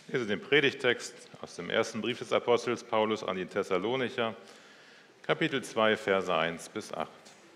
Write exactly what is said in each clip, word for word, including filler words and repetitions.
Ich lese den Predigtext aus dem ersten Brief des Apostels Paulus an die Thessalonicher, Kapitel zwei, Verse eins bis acht.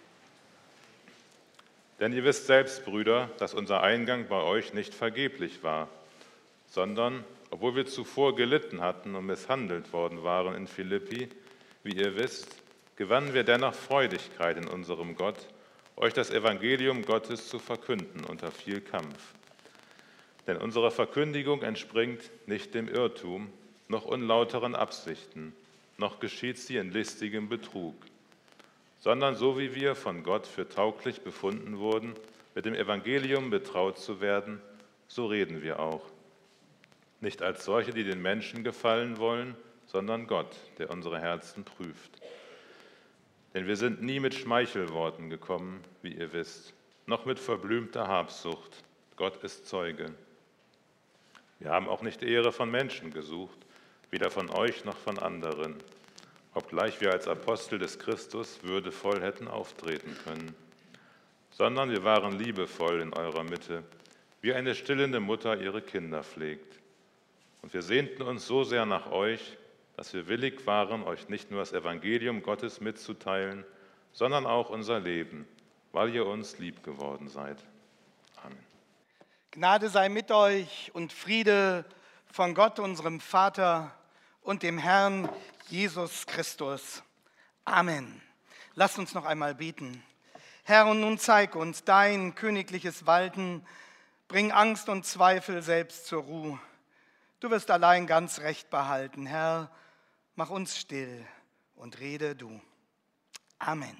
Denn ihr wisst selbst, Brüder, dass unser Eingang bei euch nicht vergeblich war, sondern, obwohl wir zuvor gelitten hatten und misshandelt worden waren in Philippi, wie ihr wisst, gewannen wir dennoch Freudigkeit in unserem Gott, euch das Evangelium Gottes zu verkünden unter viel Kampf. Denn unsere Verkündigung entspringt nicht dem Irrtum, noch unlauteren Absichten, noch geschieht sie in listigem Betrug, sondern so wie wir von Gott für tauglich befunden wurden, mit dem Evangelium betraut zu werden, so reden wir auch. Nicht als solche, die den Menschen gefallen wollen, sondern Gott, der unsere Herzen prüft. Denn wir sind nie mit Schmeichelworten gekommen, wie ihr wisst, noch mit verblümter Habsucht. Gott ist Zeuge. Wir haben auch nicht Ehre von Menschen gesucht, weder von euch noch von anderen, obgleich wir als Apostel des Christus würdevoll hätten auftreten können, sondern wir waren liebevoll in eurer Mitte, wie eine stillende Mutter ihre Kinder pflegt. Und wir sehnten uns so sehr nach euch, dass wir willig waren, euch nicht nur das Evangelium Gottes mitzuteilen, sondern auch unser Leben, weil ihr uns lieb geworden seid. Amen. Gnade sei mit euch und Friede von Gott, unserem Vater und dem Herrn Jesus Christus. Amen. Lasst uns noch einmal beten. Herr, und nun zeig uns dein königliches Walten, bring Angst und Zweifel selbst zur Ruhe. Du wirst allein ganz Recht behalten. Herr, mach uns still und rede du. Amen.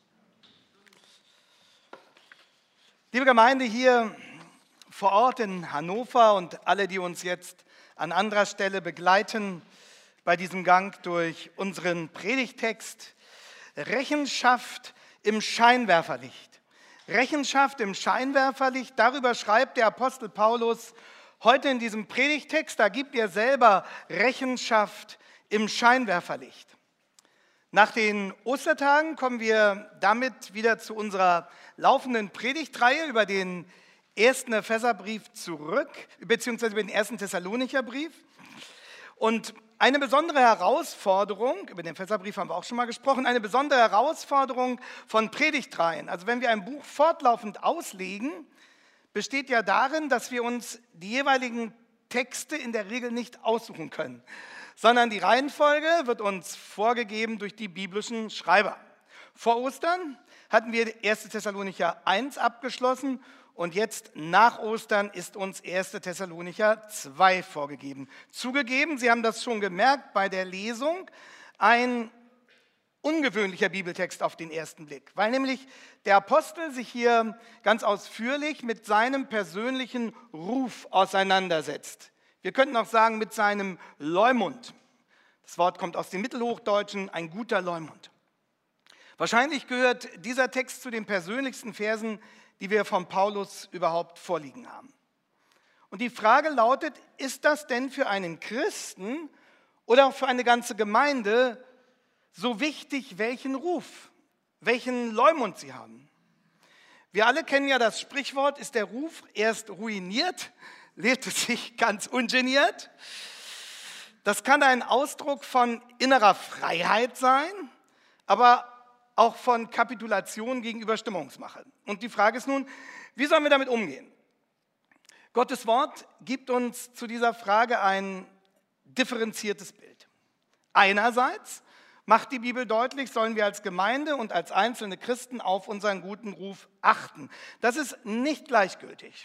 Liebe Gemeinde hier vor Ort in Hannover und alle, die uns jetzt an anderer Stelle begleiten bei diesem Gang durch unseren Predigtext, Rechenschaft im Scheinwerferlicht. Rechenschaft im Scheinwerferlicht, darüber schreibt der Apostel Paulus heute in diesem Predigtext, da gibt er selber Rechenschaft im Scheinwerferlicht. Nach den Ostertagen kommen wir damit wieder zu unserer laufenden Predigtreihe über den ersten Epheserbrief zurück, beziehungsweise über den ersten Thessalonicher Brief. Und eine besondere Herausforderung, über den Epheserbrief haben wir auch schon mal gesprochen, eine besondere Herausforderung von Predigtreihen, also wenn wir ein Buch fortlaufend auslegen, besteht ja darin, dass wir uns die jeweiligen Texte in der Regel nicht aussuchen können, sondern die Reihenfolge wird uns vorgegeben durch die biblischen Schreiber. Vor Ostern hatten wir ersten Thessalonicher eins abgeschlossen und jetzt nach Ostern ist uns ersten Thessalonicher zwei vorgegeben. Zugegeben, Sie haben das schon gemerkt bei der Lesung, ein ungewöhnlicher Bibeltext auf den ersten Blick, weil nämlich der Apostel sich hier ganz ausführlich mit seinem persönlichen Ruf auseinandersetzt. Wir könnten auch sagen, mit seinem Leumund. Das Wort kommt aus dem Mittelhochdeutschen, ein guter Leumund. Wahrscheinlich gehört dieser Text zu den persönlichsten Versen, die wir von Paulus überhaupt vorliegen haben. Und die Frage lautet, ist das denn für einen Christen oder auch für eine ganze Gemeinde so wichtig, welchen Ruf, welchen Leumund sie haben? Wir alle kennen ja das Sprichwort, ist der Ruf erst ruiniert, lebt es sich ganz ungeniert. Das kann ein Ausdruck von innerer Freiheit sein, aber auch von Kapitulation gegenüber Stimmungsmache. Und die Frage ist nun, wie sollen wir damit umgehen? Gottes Wort gibt uns zu dieser Frage ein differenziertes Bild. Einerseits macht die Bibel deutlich, sollen wir als Gemeinde und als einzelne Christen auf unseren guten Ruf achten. Das ist nicht gleichgültig.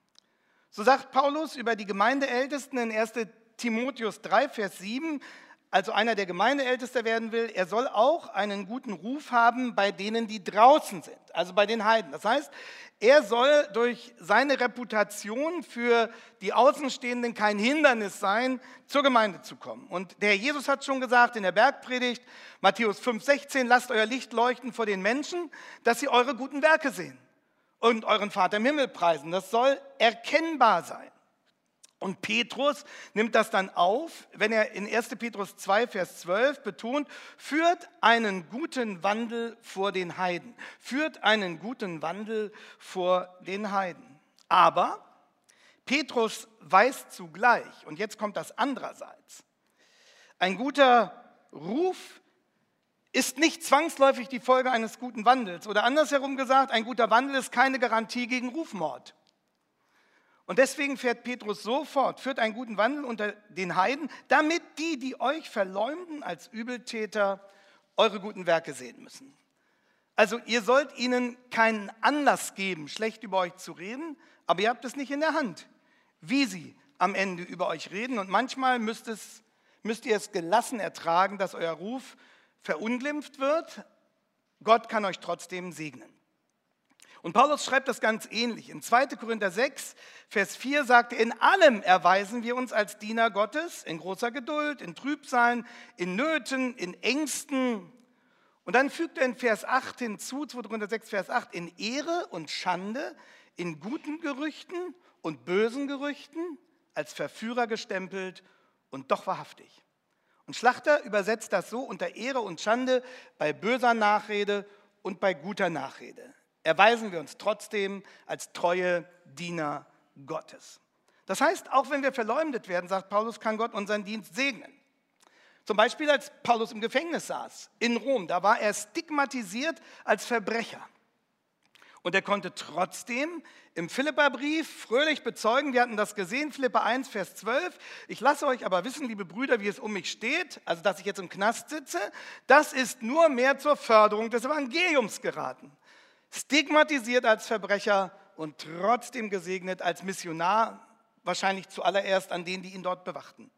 So sagt Paulus über die Gemeindeältesten in ersten Timotheus drei, Vers sieben, also einer, der Gemeindeältester werden will, er soll auch einen guten Ruf haben bei denen, die draußen sind, also bei den Heiden. Das heißt, er soll durch seine Reputation für die Außenstehenden kein Hindernis sein, zur Gemeinde zu kommen. Und der Herr Jesus hat schon gesagt in der Bergpredigt, Matthäus fünf, sechzehn, lasst euer Licht leuchten vor den Menschen, dass sie eure guten Werke sehen und euren Vater im Himmel preisen. Das soll erkennbar sein. Und Petrus nimmt das dann auf, wenn er in ersten Petrus zwei, Vers zwölf betont, führt einen guten Wandel vor den Heiden. Führt einen guten Wandel vor den Heiden. Aber Petrus weiß zugleich, und jetzt kommt das andererseits, ein guter Ruf ist nicht zwangsläufig die Folge eines guten Wandels. Oder andersherum gesagt, ein guter Wandel ist keine Garantie gegen Rufmord. Und deswegen fährt Petrus so fort, führt einen guten Wandel unter den Heiden, damit die, die euch verleumden als Übeltäter, eure guten Werke sehen müssen. Also ihr sollt ihnen keinen Anlass geben, schlecht über euch zu reden, aber ihr habt es nicht in der Hand, wie sie am Ende über euch reden. Und manchmal müsst, es, müsst ihr es gelassen ertragen, dass euer Ruf verunglimpft wird. Gott kann euch trotzdem segnen. Und Paulus schreibt das ganz ähnlich. In zweiter Korinther sechs, Vers vier sagt er, in allem erweisen wir uns als Diener Gottes, in großer Geduld, in Trübsalen, in Nöten, in Ängsten. Und dann fügt er in Vers acht hinzu, zweiter Korinther sechs, Vers acht, in Ehre und Schande, in guten Gerüchten und bösen Gerüchten, als Verführer gestempelt und doch wahrhaftig. Und Schlachter übersetzt das so, unter Ehre und Schande, bei böser Nachrede und bei guter Nachrede. Erweisen wir uns trotzdem als treue Diener Gottes. Das heißt, auch wenn wir verleumdet werden, sagt Paulus, kann Gott unseren Dienst segnen. Zum Beispiel, als Paulus im Gefängnis saß, in Rom, da war er stigmatisiert als Verbrecher. Und er konnte trotzdem im Philipperbrief fröhlich bezeugen, wir hatten das gesehen, Philipper eins, Vers zwölf, ich lasse euch aber wissen, liebe Brüder, wie es um mich steht, also dass ich jetzt im Knast sitze, das ist nur mehr zur Förderung des Evangeliums geraten. Stigmatisiert als Verbrecher und trotzdem gesegnet als Missionar, wahrscheinlich zuallererst an denen, die ihn dort bewachten.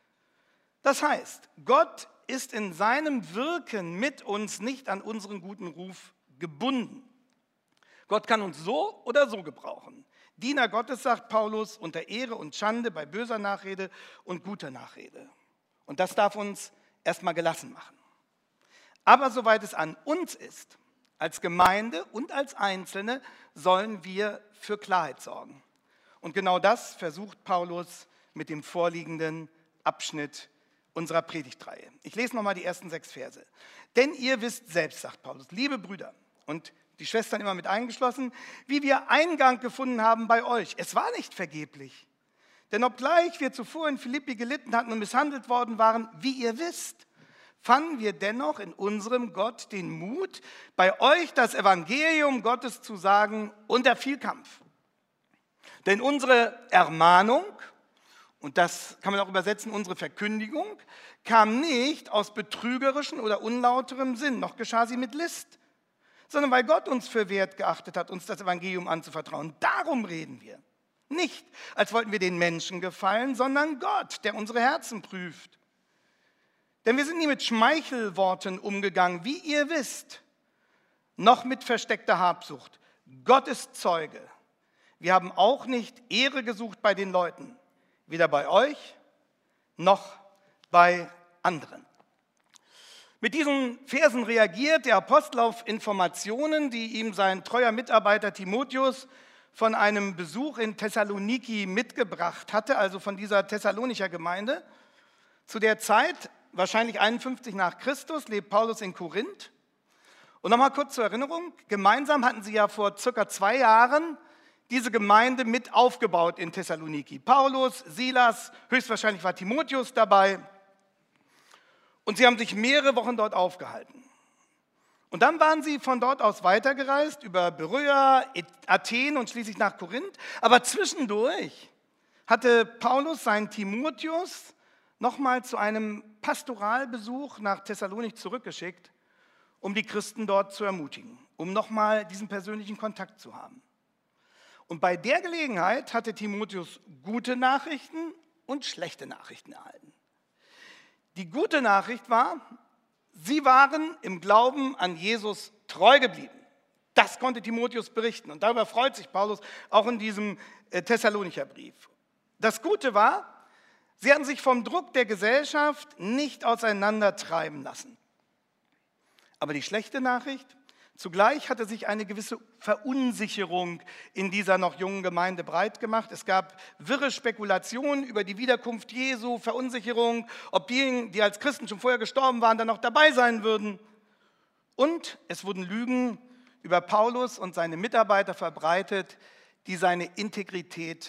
Das heißt, Gott ist in seinem Wirken mit uns nicht an unseren guten Ruf gebunden. Gott kann uns so oder so gebrauchen. Diener Gottes, sagt Paulus, unter Ehre und Schande, bei böser Nachrede und guter Nachrede. Und das darf uns erstmal gelassen machen. Aber soweit es an uns ist, als Gemeinde und als Einzelne, sollen wir für Klarheit sorgen. Und genau das versucht Paulus mit dem vorliegenden Abschnitt unserer Predigtreihe. Ich lese nochmal die ersten sechs Verse. Denn ihr wisst selbst, sagt Paulus, liebe Brüder und die Schwestern immer mit eingeschlossen, wie wir Eingang gefunden haben bei euch. Es war nicht vergeblich. Denn obgleich wir zuvor in Philippi gelitten hatten und misshandelt worden waren, wie ihr wisst, fanden wir dennoch in unserem Gott den Mut, bei euch das Evangelium Gottes zu sagen unter viel Kampf. Denn unsere Ermahnung, und das kann man auch übersetzen, unsere Verkündigung, kam nicht aus betrügerischen oder unlauterem Sinn, noch geschah sie mit List, sondern weil Gott uns für wert geachtet hat, uns das Evangelium anzuvertrauen. Darum reden wir. Nicht, als wollten wir den Menschen gefallen, sondern Gott, der unsere Herzen prüft. Denn wir sind nie mit Schmeichelworten umgegangen, wie ihr wisst, noch mit versteckter Habsucht. Gott ist Zeuge. Wir haben auch nicht Ehre gesucht bei den Leuten, weder bei euch noch bei anderen. Mit diesen Versen reagiert der Apostel auf Informationen, die ihm sein treuer Mitarbeiter Timotheus von einem Besuch in Thessaloniki mitgebracht hatte, also von dieser Thessalonicher Gemeinde. Zu der Zeit, wahrscheinlich einundfünfzig nach Christus, lebt Paulus in Korinth. Und nochmal kurz zur Erinnerung, gemeinsam hatten sie ja vor circa zwei Jahren diese Gemeinde mit aufgebaut in Thessaloniki. Paulus, Silas, höchstwahrscheinlich war Timotheus dabei. Und sie haben sich mehrere Wochen dort aufgehalten. Und dann waren sie von dort aus weitergereist, über Beröa, Athen und schließlich nach Korinth. Aber zwischendurch hatte Paulus seinen Timotheus nochmal zu einem Pastoralbesuch nach Thessalonik zurückgeschickt, um die Christen dort zu ermutigen, um nochmal diesen persönlichen Kontakt zu haben. Und bei der Gelegenheit hatte Timotheus gute Nachrichten und schlechte Nachrichten erhalten. Die gute Nachricht war, sie waren im Glauben an Jesus treu geblieben. Das konnte Timotheus berichten und darüber freut sich Paulus auch in diesem Thessalonicher Brief. Das Gute war, sie hatten sich vom Druck der Gesellschaft nicht auseinandertreiben lassen. Aber die schlechte Nachricht, zugleich hatte sich eine gewisse Verunsicherung in dieser noch jungen Gemeinde breit gemacht. Es gab wirre Spekulationen über die Wiederkunft Jesu, Verunsicherung, ob diejenigen, die als Christen schon vorher gestorben waren, dann noch dabei sein würden. Und es wurden Lügen über Paulus und seine Mitarbeiter verbreitet, die seine Integrität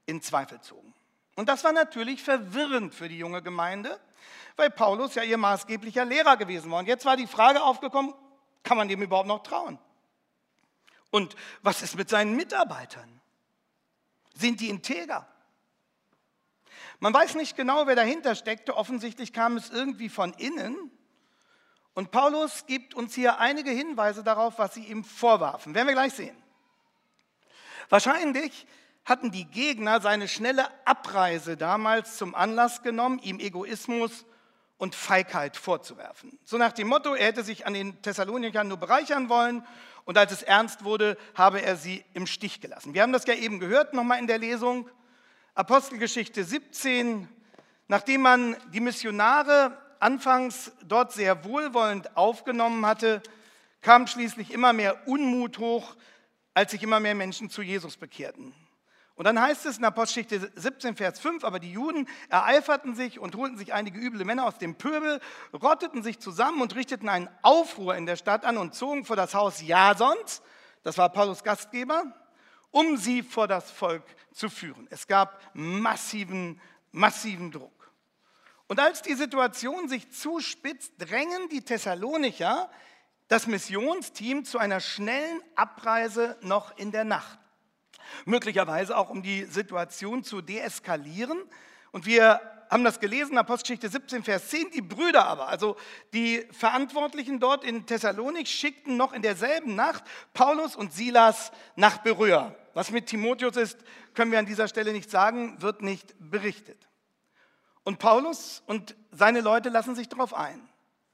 in Zweifel zogen. Und das war natürlich verwirrend für die junge Gemeinde, weil Paulus ja ihr maßgeblicher Lehrer gewesen war. Und jetzt war die Frage aufgekommen, kann man dem überhaupt noch trauen? Und was ist mit seinen Mitarbeitern? Sind die integer? Man weiß nicht genau, wer dahinter steckte. Offensichtlich kam es irgendwie von innen. Und Paulus gibt uns hier einige Hinweise darauf, was sie ihm vorwarfen. Werden wir gleich sehen. Wahrscheinlich hatten die Gegner seine schnelle Abreise damals zum Anlass genommen, ihm Egoismus und Feigheit vorzuwerfen. So nach dem Motto, er hätte sich an den Thessalonikern nur bereichern wollen und als es ernst wurde, habe er sie im Stich gelassen. Wir haben das ja eben gehört, nochmal in der Lesung. Apostelgeschichte siebzehn, nachdem man die Missionare anfangs dort sehr wohlwollend aufgenommen hatte, kam schließlich immer mehr Unmut hoch, als sich immer mehr Menschen zu Jesus bekehrten. Und dann heißt es in Apostelgeschichte siebzehn, Vers fünf, aber die Juden ereiferten sich und holten sich einige üble Männer aus dem Pöbel, rotteten sich zusammen und richteten einen Aufruhr in der Stadt an und zogen vor das Haus Jasons, das war Paulus Gastgeber, um sie vor das Volk zu führen. Es gab massiven, massiven Druck. Und als die Situation sich zuspitzt, drängen die Thessalonicher das Missionsteam zu einer schnellen Abreise noch in der Nacht. Möglicherweise auch, um die Situation zu deeskalieren. Und wir haben das gelesen, Apostelgeschichte siebzehn, Vers zehn. Die Brüder aber, also die Verantwortlichen dort in Thessalonik, schickten noch in derselben Nacht Paulus und Silas nach Beröa. Was mit Timotheus ist, können wir an dieser Stelle nicht sagen, wird nicht berichtet. Und Paulus und seine Leute lassen sich darauf ein.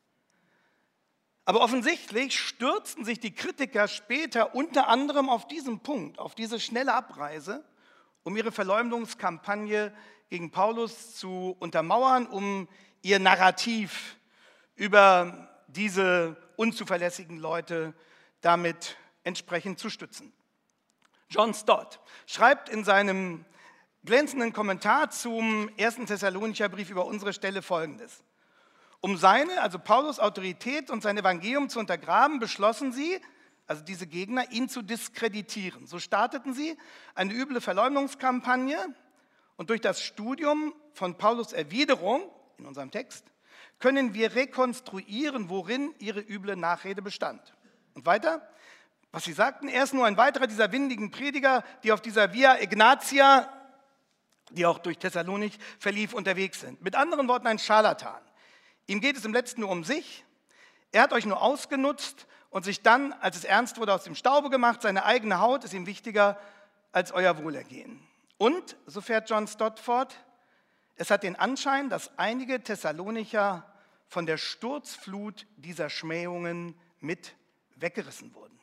Aber offensichtlich stürzten sich die Kritiker später unter anderem auf diesen Punkt, auf diese schnelle Abreise, um ihre Verleumdungskampagne gegen Paulus zu untermauern, um ihr Narrativ über diese unzuverlässigen Leute damit entsprechend zu stützen. John Stott schreibt in seinem glänzenden Kommentar zum ersten Thessalonicher Brief über unsere Stelle Folgendes. Um seine, also Paulus' Autorität und sein Evangelium zu untergraben, beschlossen sie, also diese Gegner, ihn zu diskreditieren. So starteten sie eine üble Verleumdungskampagne und durch das Studium von Paulus' Erwiderung, in unserem Text, können wir rekonstruieren, worin ihre üble Nachrede bestand. Und weiter, was sie sagten, er ist nur ein weiterer dieser windigen Prediger, die auf dieser Via Ignatia, die auch durch Thessalonik verlief, unterwegs sind. Mit anderen Worten, ein Scharlatan. Ihm geht es im Letzten nur um sich. Er hat euch nur ausgenutzt und sich dann, als es ernst wurde, aus dem Staube gemacht. Seine eigene Haut ist ihm wichtiger als euer Wohlergehen. Und, so fährt John Stott fort, es hat den Anschein, dass einige Thessalonicher von der Sturzflut dieser Schmähungen mit weggerissen wurden.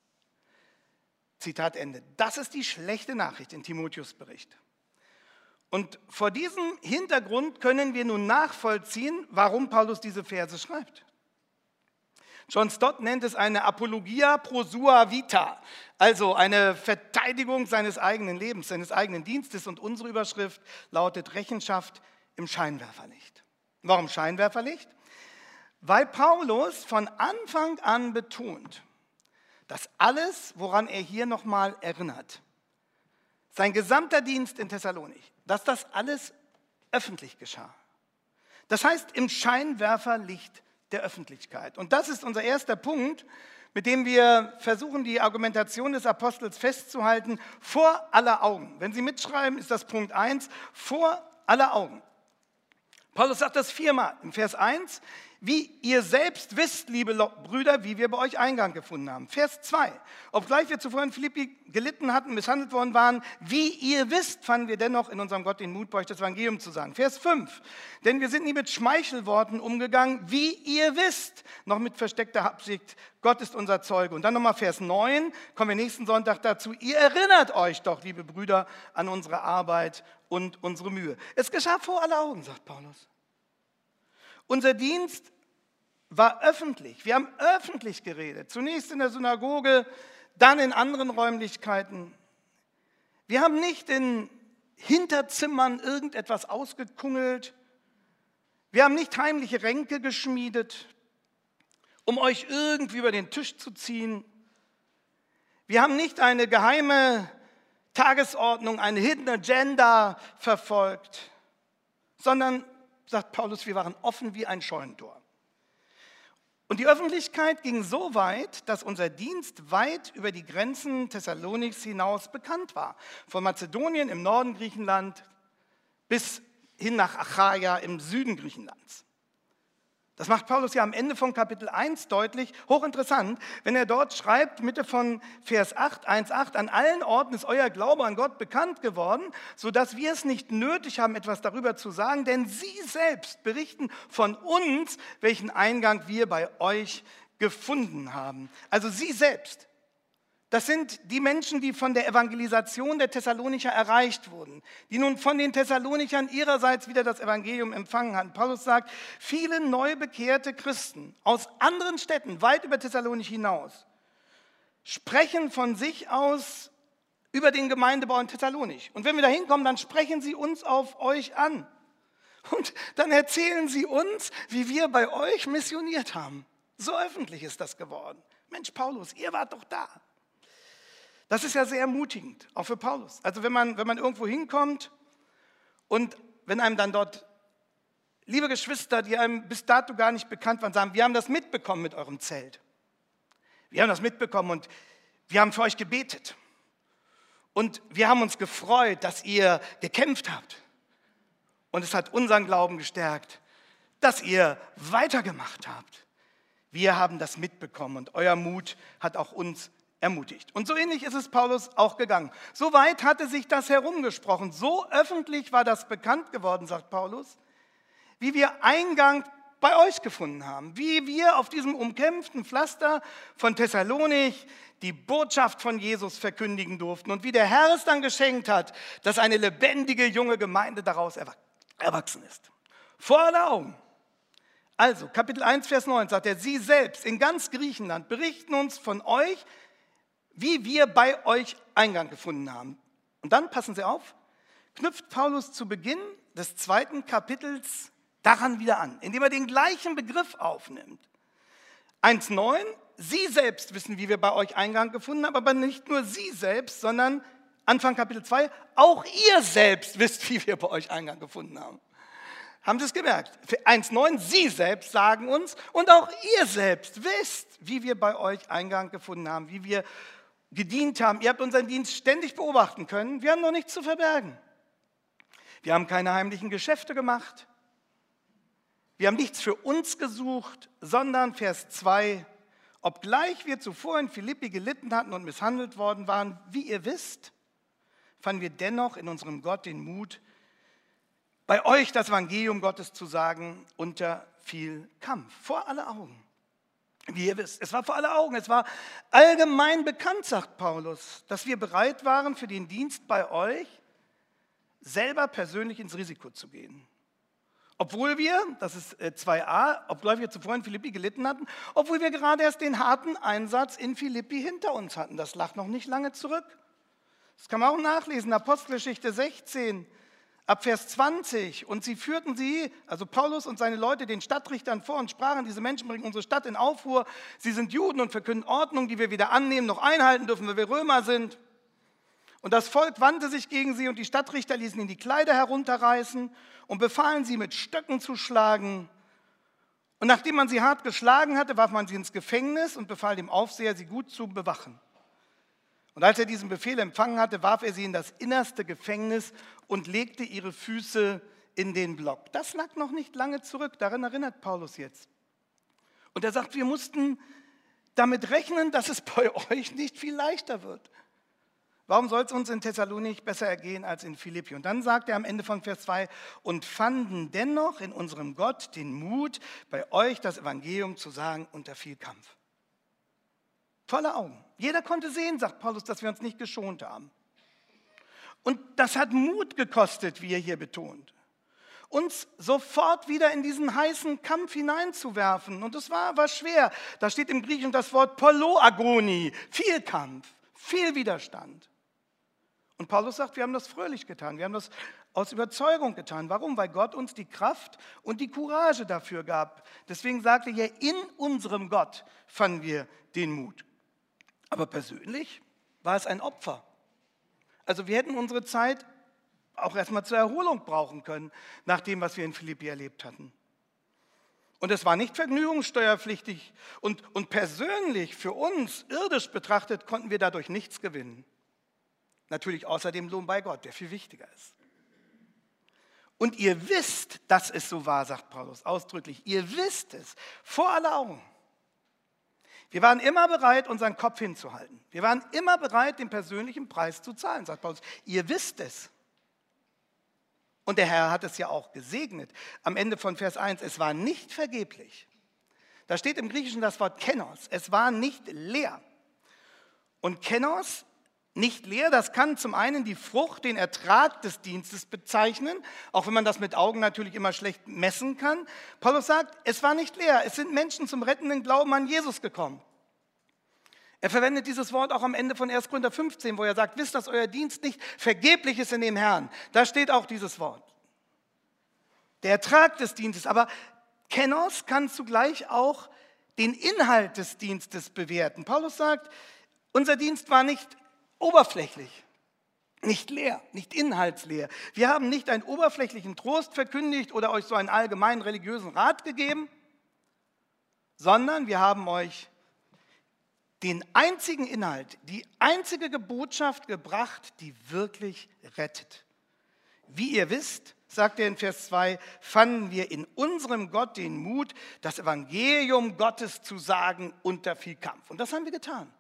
Zitat Ende. Das ist die schlechte Nachricht in Timotheus' Bericht. Und vor diesem Hintergrund können wir nun nachvollziehen, warum Paulus diese Verse schreibt. John Stott nennt es eine Apologia pro sua vita, also eine Verteidigung seines eigenen Lebens, seines eigenen Dienstes. Und unsere Überschrift lautet Rechenschaft im Scheinwerferlicht. Warum Scheinwerferlicht? Weil Paulus von Anfang an betont, dass alles, woran er hier nochmal erinnert, sein gesamter Dienst in Thessalonik, dass das alles öffentlich geschah. Das heißt, im Scheinwerferlicht der Öffentlichkeit. Und das ist unser erster Punkt, mit dem wir versuchen, die Argumentation des Apostels festzuhalten, vor aller Augen. Wenn Sie mitschreiben, ist das Punkt eins, vor aller Augen. Paulus sagt das viermal im Vers eins, wie ihr selbst wisst, liebe Brüder, wie wir bei euch Eingang gefunden haben. Vers zwei, obgleich wir zuvor in Philippi gelitten hatten, misshandelt worden waren, wie ihr wisst, fanden wir dennoch in unserem Gott den Mut, bei euch das Evangelium zu sagen. Vers fünf, denn wir sind nie mit Schmeichelworten umgegangen, wie ihr wisst, noch mit versteckter Absicht, Gott ist unser Zeuge. Und dann nochmal Vers neun, kommen wir nächsten Sonntag dazu, ihr erinnert euch doch, liebe Brüder, an unsere Arbeit und unsere Mühe. Es geschah vor aller Augen, sagt Paulus. Unser Dienst war öffentlich. Wir haben öffentlich geredet. Zunächst in der Synagoge, dann in anderen Räumlichkeiten. Wir haben nicht in Hinterzimmern irgendetwas ausgekungelt. Wir haben nicht heimliche Ränke geschmiedet, um euch irgendwie über den Tisch zu ziehen. Wir haben nicht eine geheime Tagesordnung, eine Hidden Agenda verfolgt, sondern, sagt Paulus, wir waren offen wie ein Scheunentor. Und die Öffentlichkeit ging so weit, dass unser Dienst weit über die Grenzen Thessaloniks hinaus bekannt war. Von Mazedonien im Norden Griechenland bis hin nach Achaia im Süden Griechenlands. Das macht Paulus ja am Ende von Kapitel eins deutlich, hochinteressant, wenn er dort schreibt, Mitte von Vers acht, eins acht, an allen Orten ist euer Glaube an Gott bekannt geworden, sodass wir es nicht nötig haben, etwas darüber zu sagen, denn sie selbst berichten von uns, welchen Eingang wir bei euch gefunden haben. Also sie selbst. Das sind die Menschen, die von der Evangelisation der Thessalonicher erreicht wurden, die nun von den Thessalonichern ihrerseits wieder das Evangelium empfangen hatten. Paulus sagt, viele neu bekehrte Christen aus anderen Städten, weit über Thessalonich hinaus, sprechen von sich aus über den Gemeindebau in Thessalonich. Und wenn wir da hinkommen, dann sprechen sie uns auf euch an. Und dann erzählen sie uns, wie wir bei euch missioniert haben. So öffentlich ist das geworden. Mensch, Paulus, ihr wart doch da. Das ist ja sehr ermutigend, auch für Paulus. Also wenn man, wenn man irgendwo hinkommt und wenn einem dann dort liebe Geschwister, die einem bis dato gar nicht bekannt waren, sagen, wir haben das mitbekommen mit eurem Zelt. Wir haben das mitbekommen und wir haben für euch gebetet. Und wir haben uns gefreut, dass ihr gekämpft habt. Und es hat unseren Glauben gestärkt, dass ihr weitergemacht habt. Wir haben das mitbekommen und euer Mut hat auch uns ermutigt. Und so ähnlich ist es Paulus auch gegangen. So weit hatte sich das herumgesprochen, so öffentlich war das bekannt geworden, sagt Paulus, wie wir Eingang bei euch gefunden haben, wie wir auf diesem umkämpften Pflaster von Thessalonich die Botschaft von Jesus verkündigen durften und wie der Herr es dann geschenkt hat, dass eine lebendige junge Gemeinde daraus erwachsen ist. Vor aller Augen. Also, Kapitel eins, Vers neun sagt er, sie selbst in ganz Griechenland berichten uns von euch, wie wir bei euch Eingang gefunden haben. Und dann, passen Sie auf, knüpft Paulus zu Beginn des zweiten Kapitels daran wieder an, indem er den gleichen Begriff aufnimmt. eins neun, Sie selbst wissen, wie wir bei euch Eingang gefunden haben, aber nicht nur Sie selbst, sondern Anfang Kapitel zwei, auch ihr selbst wisst, wie wir bei euch Eingang gefunden haben. Haben Sie es gemerkt? eins neun, Sie selbst sagen uns und auch ihr selbst wisst, wie wir bei euch Eingang gefunden haben, wie wir gedient haben. Ihr habt unseren Dienst ständig beobachten können. Wir haben noch nichts zu verbergen. Wir haben keine heimlichen Geschäfte gemacht. Wir haben nichts für uns gesucht, sondern, Vers zwei, obgleich wir zuvor in Philippi gelitten hatten und misshandelt worden waren, wie ihr wisst, fanden wir dennoch in unserem Gott den Mut, bei euch das Evangelium Gottes zu sagen, unter viel Kampf, vor aller Augen. Wie ihr wisst, es war vor aller Augen, es war allgemein bekannt, sagt Paulus, dass wir bereit waren, für den Dienst bei euch selber persönlich ins Risiko zu gehen. Obwohl wir, das ist zwei a, obwohl wir zuvor in Philippi gelitten hatten, obwohl wir gerade erst den harten Einsatz in Philippi hinter uns hatten. Das lag noch nicht lange zurück. Das kann man auch nachlesen, Apostelgeschichte sechzehn. Ab Vers zwanzig, und sie führten sie, also Paulus und seine Leute, den Stadtrichtern vor und sprachen, diese Menschen bringen unsere Stadt in Aufruhr, sie sind Juden und verkünden Ordnung, die wir weder annehmen noch einhalten dürfen, weil wir Römer sind. Und das Volk wandte sich gegen sie und die Stadtrichter ließen ihnen die Kleider herunterreißen und befahlen sie mit Stöcken zu schlagen. Und nachdem man sie hart geschlagen hatte, warf man sie ins Gefängnis und befahl dem Aufseher, sie gut zu bewachen. Und als er diesen Befehl empfangen hatte, warf er sie in das innerste Gefängnis und legte ihre Füße in den Block. Das lag noch nicht lange zurück, daran erinnert Paulus jetzt. Und er sagt, wir mussten damit rechnen, dass es bei euch nicht viel leichter wird. Warum soll es uns in Thessalonich besser ergehen als in Philippi? Und dann sagt er am Ende von Vers zwei, und fanden dennoch in unserem Gott den Mut, bei euch das Evangelium zu sagen unter viel Kampf. Voller Augen. Jeder konnte sehen, sagt Paulus, dass wir uns nicht geschont haben. Und das hat Mut gekostet, wie er hier betont, uns sofort wieder in diesen heißen Kampf hineinzuwerfen. Und das war, war schwer. Da steht im Griechischen das Wort Poloagoni, viel Kampf, viel Widerstand. Und Paulus sagt, wir haben das fröhlich getan, wir haben das aus Überzeugung getan. Warum? Weil Gott uns die Kraft und die Courage dafür gab. Deswegen sagte er, in unserem Gott fanden wir den Mut. Aber persönlich war es ein Opfer. Also wir hätten unsere Zeit auch erstmal zur Erholung brauchen können, nach dem, was wir in Philippi erlebt hatten. Und es war nicht vergnügungssteuerpflichtig und, und persönlich für uns, irdisch betrachtet, konnten wir dadurch nichts gewinnen. Natürlich außer dem Lohn bei Gott, der viel wichtiger ist. Und ihr wisst, dass es so war, sagt Paulus ausdrücklich. Ihr wisst es vor aller Augen. Wir waren immer bereit, unseren Kopf hinzuhalten. Wir waren immer bereit, den persönlichen Preis zu zahlen, sagt Paulus. Ihr wisst es. Und der Herr hat es ja auch gesegnet. Am Ende von Vers eins, es war nicht vergeblich. Da steht im Griechischen das Wort Kenos. Es war nicht leer. Und Kenos, nicht leer, das kann zum einen die Frucht, den Ertrag des Dienstes bezeichnen, auch wenn man das mit Augen natürlich immer schlecht messen kann. Paulus sagt, es war nicht leer, es sind Menschen zum rettenden Glauben an Jesus gekommen. Er verwendet dieses Wort auch am Ende von erster Korinther fünfzehn, wo er sagt, wisst, dass euer Dienst nicht vergeblich ist in dem Herrn. Da steht auch dieses Wort. Der Ertrag des Dienstes, aber Kenos kann zugleich auch den Inhalt des Dienstes bewerten. Paulus sagt, unser Dienst war nicht oberflächlich, nicht leer, nicht inhaltsleer. Wir haben nicht einen oberflächlichen Trost verkündigt oder euch so einen allgemeinen religiösen Rat gegeben, sondern wir haben euch den einzigen Inhalt, die einzige Botschaft gebracht, die wirklich rettet. Wie ihr wisst, sagt er in Vers zwei, fanden wir in unserem Gott den Mut, das Evangelium Gottes zu sagen unter viel Kampf. Und das haben wir getan.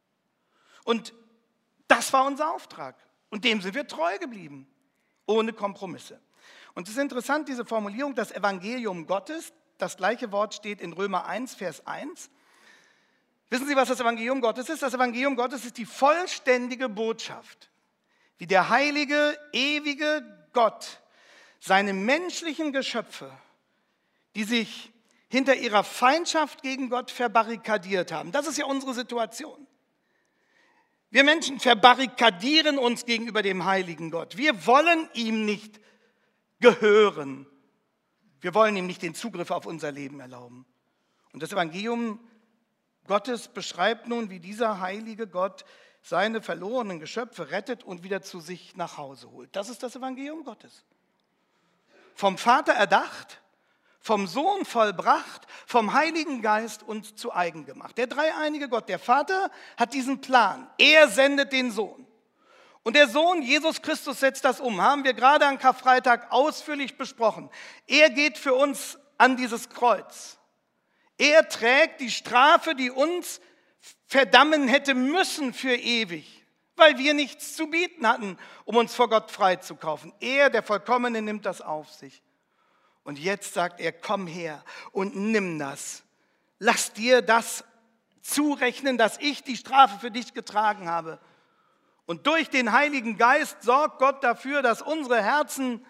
Und das war unser Auftrag. Und dem sind wir treu geblieben, ohne Kompromisse. Und es ist interessant, diese Formulierung, das Evangelium Gottes, das gleiche Wort steht in Römer eins, Vers eins. Wissen Sie, was das Evangelium Gottes ist? Das Evangelium Gottes ist die vollständige Botschaft, wie der heilige, ewige Gott seine menschlichen Geschöpfe, die sich hinter ihrer Feindschaft gegen Gott verbarrikadiert haben. Das ist ja unsere Situation. Wir Menschen verbarrikadieren uns gegenüber dem heiligen Gott. Wir wollen ihm nicht gehören. Wir wollen ihm nicht den Zugriff auf unser Leben erlauben. Und das Evangelium Gottes beschreibt nun, wie dieser heilige Gott seine verlorenen Geschöpfe rettet und wieder zu sich nach Hause holt. Das ist das Evangelium Gottes. Vom Vater erdacht, vom Sohn vollbracht, vom Heiligen Geist uns zu eigen gemacht. Der dreieinige Gott, der Vater, hat diesen Plan. Er sendet den Sohn. Und der Sohn, Jesus Christus, setzt das um. Haben wir gerade an Karfreitag ausführlich besprochen. Er geht für uns an dieses Kreuz. Er trägt die Strafe, die uns verdammen hätte müssen für ewig, weil wir nichts zu bieten hatten, um uns vor Gott freizukaufen. Er, der Vollkommene, nimmt das auf sich. Und jetzt sagt er, komm her und nimm das. Lass dir das zurechnen, dass ich die Strafe für dich getragen habe. Und durch den Heiligen Geist sorgt Gott dafür, dass unsere Herzen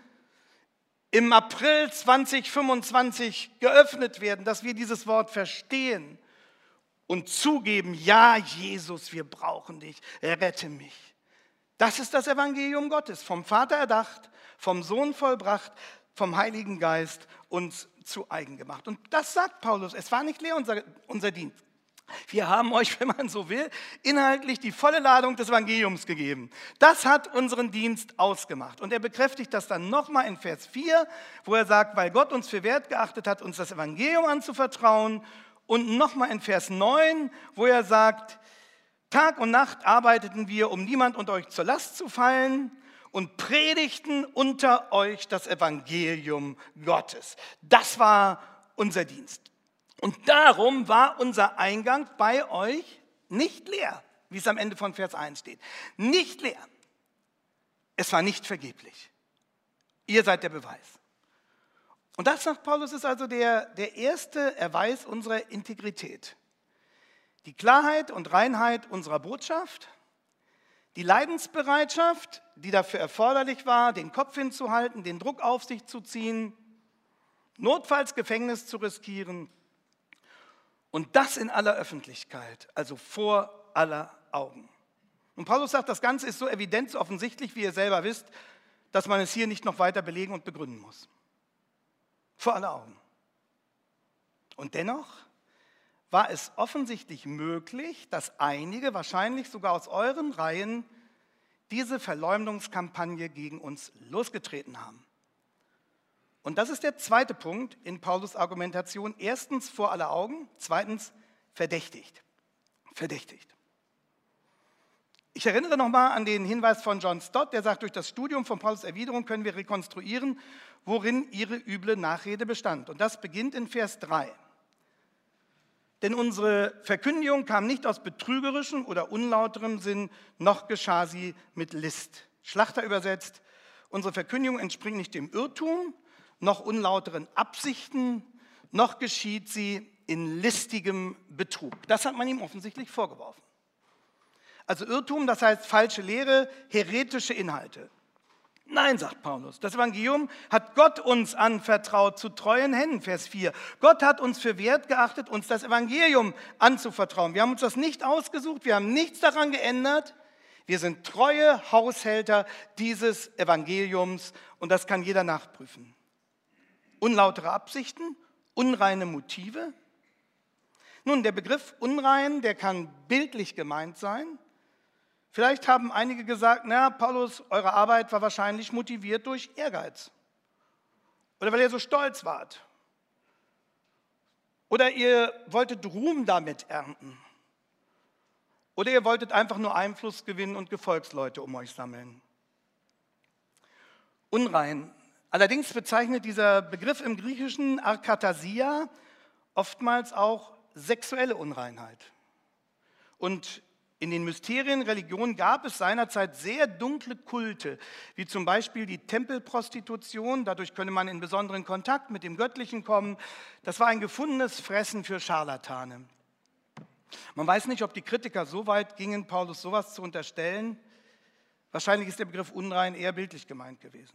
im April zweitausendfünfundzwanzig geöffnet werden, dass wir dieses Wort verstehen und zugeben, ja, Jesus, wir brauchen dich, rette mich. Das ist das Evangelium Gottes, vom Vater erdacht, vom Sohn vollbracht, vom Heiligen Geist uns zu eigen gemacht. Und das sagt Paulus, es war nicht leer unser, unser Dienst. Wir haben euch, wenn man so will, inhaltlich die volle Ladung des Evangeliums gegeben. Das hat unseren Dienst ausgemacht. Und er bekräftigt das dann nochmal in Vers vier, wo er sagt, weil Gott uns für wert geachtet hat, uns das Evangelium anzuvertrauen. Und nochmal in Vers neun, wo er sagt, Tag und Nacht arbeiteten wir, um niemand unter euch zur Last zu fallen und predigten unter euch das Evangelium Gottes. Das war unser Dienst. Und darum war unser Eingang bei euch nicht leer, wie es am Ende von Vers eins steht. Nicht leer. Es war nicht vergeblich. Ihr seid der Beweis. Und das, sagt Paulus, ist also der, der erste Erweis unserer Integrität. Die Klarheit und Reinheit unserer Botschaft, die Leidensbereitschaft, die dafür erforderlich war, den Kopf hinzuhalten, den Druck auf sich zu ziehen, notfalls Gefängnis zu riskieren, und das in aller Öffentlichkeit, also vor aller Augen. Und Paulus sagt, das Ganze ist so evident, so offensichtlich, wie ihr selber wisst, dass man es hier nicht noch weiter belegen und begründen muss. Vor aller Augen. Und dennoch war es offensichtlich möglich, dass einige, wahrscheinlich sogar aus euren Reihen, diese Verleumdungskampagne gegen uns losgetreten haben. Und das ist der zweite Punkt in Paulus' Argumentation. Erstens vor aller Augen, zweitens verdächtigt. Verdächtigt. Ich erinnere nochmal an den Hinweis von John Stott, der sagt, durch das Studium von Paulus' Erwiderung können wir rekonstruieren, worin ihre üble Nachrede bestand. Und das beginnt in Vers drei. Denn unsere Verkündigung kam nicht aus betrügerischem oder unlauterem Sinn, noch geschah sie mit List. Schlachter übersetzt, unsere Verkündigung entspringt nicht dem Irrtum, noch unlauteren Absichten, noch geschieht sie in listigem Betrug. Das hat man ihm offensichtlich vorgeworfen. Also Irrtum, das heißt falsche Lehre, heretische Inhalte. Nein, sagt Paulus, das Evangelium hat Gott uns anvertraut zu treuen Händen, Vers vier. Gott hat uns für wert geachtet, uns das Evangelium anzuvertrauen. Wir haben uns das nicht ausgesucht, wir haben nichts daran geändert. Wir sind treue Haushälter dieses Evangeliums und das kann jeder nachprüfen. Unlautere Absichten, unreine Motive. Nun, der Begriff unrein, der kann bildlich gemeint sein. Vielleicht haben einige gesagt, na, Paulus, eure Arbeit war wahrscheinlich motiviert durch Ehrgeiz. Oder weil ihr so stolz wart. Oder ihr wolltet Ruhm damit ernten. Oder ihr wolltet einfach nur Einfluss gewinnen und Gefolgsleute um euch sammeln. Unrein. Allerdings bezeichnet dieser Begriff im Griechischen Arkatasia oftmals auch sexuelle Unreinheit. Und in den Mysterienreligionen gab es seinerzeit sehr dunkle Kulte, wie zum Beispiel die Tempelprostitution. Dadurch könne man in besonderen Kontakt mit dem Göttlichen kommen. Das war ein gefundenes Fressen für Scharlatane. Man weiß nicht, ob die Kritiker so weit gingen, Paulus sowas zu unterstellen. Wahrscheinlich ist der Begriff unrein eher bildlich gemeint gewesen.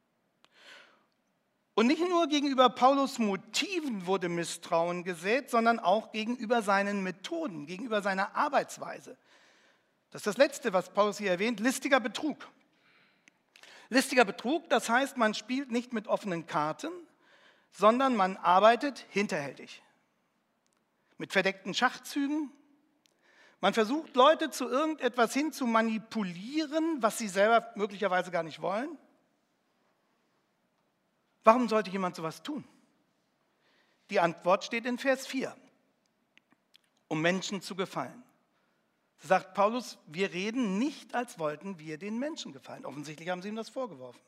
Und nicht nur gegenüber Paulus' Motiven wurde Misstrauen gesät, sondern auch gegenüber seinen Methoden, gegenüber seiner Arbeitsweise. Das ist das Letzte, was Paulus hier erwähnt, listiger Betrug. Listiger Betrug, das heißt, man spielt nicht mit offenen Karten, sondern man arbeitet hinterhältig. Mit verdeckten Schachzügen. Man versucht, Leute zu irgendetwas hin zu manipulieren, was sie selber möglicherweise gar nicht wollen. Warum sollte jemand sowas tun? Die Antwort steht in Vers vier. Um Menschen zu gefallen. Sagt Paulus, wir reden nicht, als wollten wir den Menschen gefallen. Offensichtlich haben sie ihm das vorgeworfen.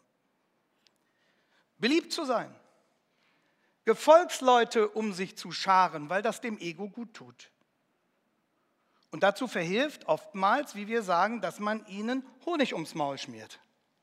Beliebt zu sein. Gefolgsleute um sich zu scharen, weil das dem Ego gut tut. Und dazu verhilft oftmals, wie wir sagen, dass man ihnen Honig ums Maul schmiert.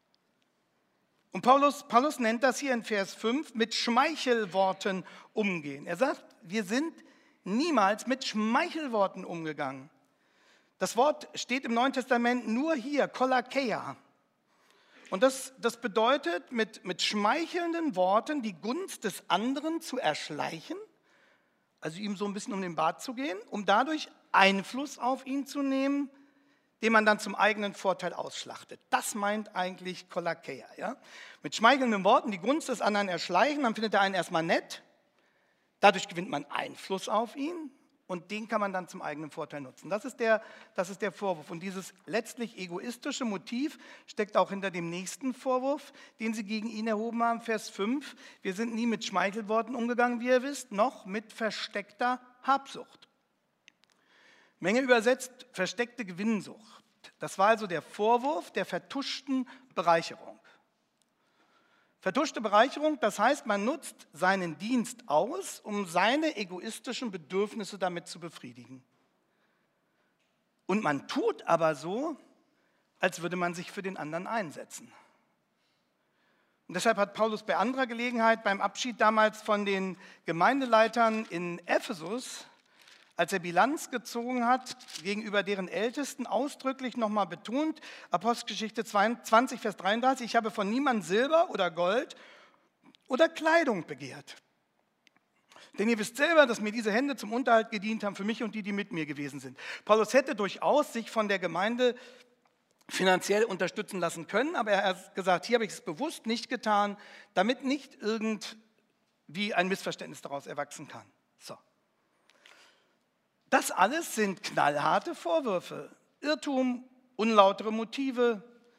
Und Paulus, Paulus nennt das hier in Vers fünf mit Schmeichelworten umgehen. Er sagt, wir sind niemals mit Schmeichelworten umgegangen. Das Wort steht im Neuen Testament nur hier, kolakeia. Und das, das bedeutet, mit, mit schmeichelnden Worten die Gunst des anderen zu erschleichen, also ihm so ein bisschen um den Bart zu gehen, um dadurch Einfluss auf ihn zu nehmen, den man dann zum eigenen Vorteil ausschlachtet. Das meint eigentlich kolakeia. Ja? Mit schmeichelnden Worten die Gunst des anderen erschleichen, dann findet er einen erstmal nett, dadurch gewinnt man Einfluss auf ihn und den kann man dann zum eigenen Vorteil nutzen. Das ist der, das ist der Vorwurf. Und dieses letztlich egoistische Motiv steckt auch hinter dem nächsten Vorwurf, den sie gegen ihn erhoben haben, Vers fünf. Wir sind nie mit Schmeichelworten umgegangen, wie ihr wisst, noch mit versteckter Habsucht. Menge übersetzt versteckte Gewinnsucht. Das war also der Vorwurf der vertuschten Bereicherung. Vertuschte Bereicherung, das heißt, man nutzt seinen Dienst aus, um seine egoistischen Bedürfnisse damit zu befriedigen. Und man tut aber so, als würde man sich für den anderen einsetzen. Und deshalb hat Paulus bei anderer Gelegenheit beim Abschied damals von den Gemeindeleitern in Ephesus, als er Bilanz gezogen hat, gegenüber deren Ältesten ausdrücklich nochmal betont, Apostelgeschichte zwanzig, Vers dreiunddreißig, ich habe von niemandem Silber oder Gold oder Kleidung begehrt. Denn ihr wisst selber, dass mir diese Hände zum Unterhalt gedient haben, für mich und die, die mit mir gewesen sind. Paulus hätte durchaus sich von der Gemeinde finanziell unterstützen lassen können, aber er hat gesagt, hier habe ich es bewusst nicht getan, damit nicht irgendwie ein Missverständnis daraus erwachsen kann. So. Das alles sind knallharte Vorwürfe. Irrtum, unlautere Motive,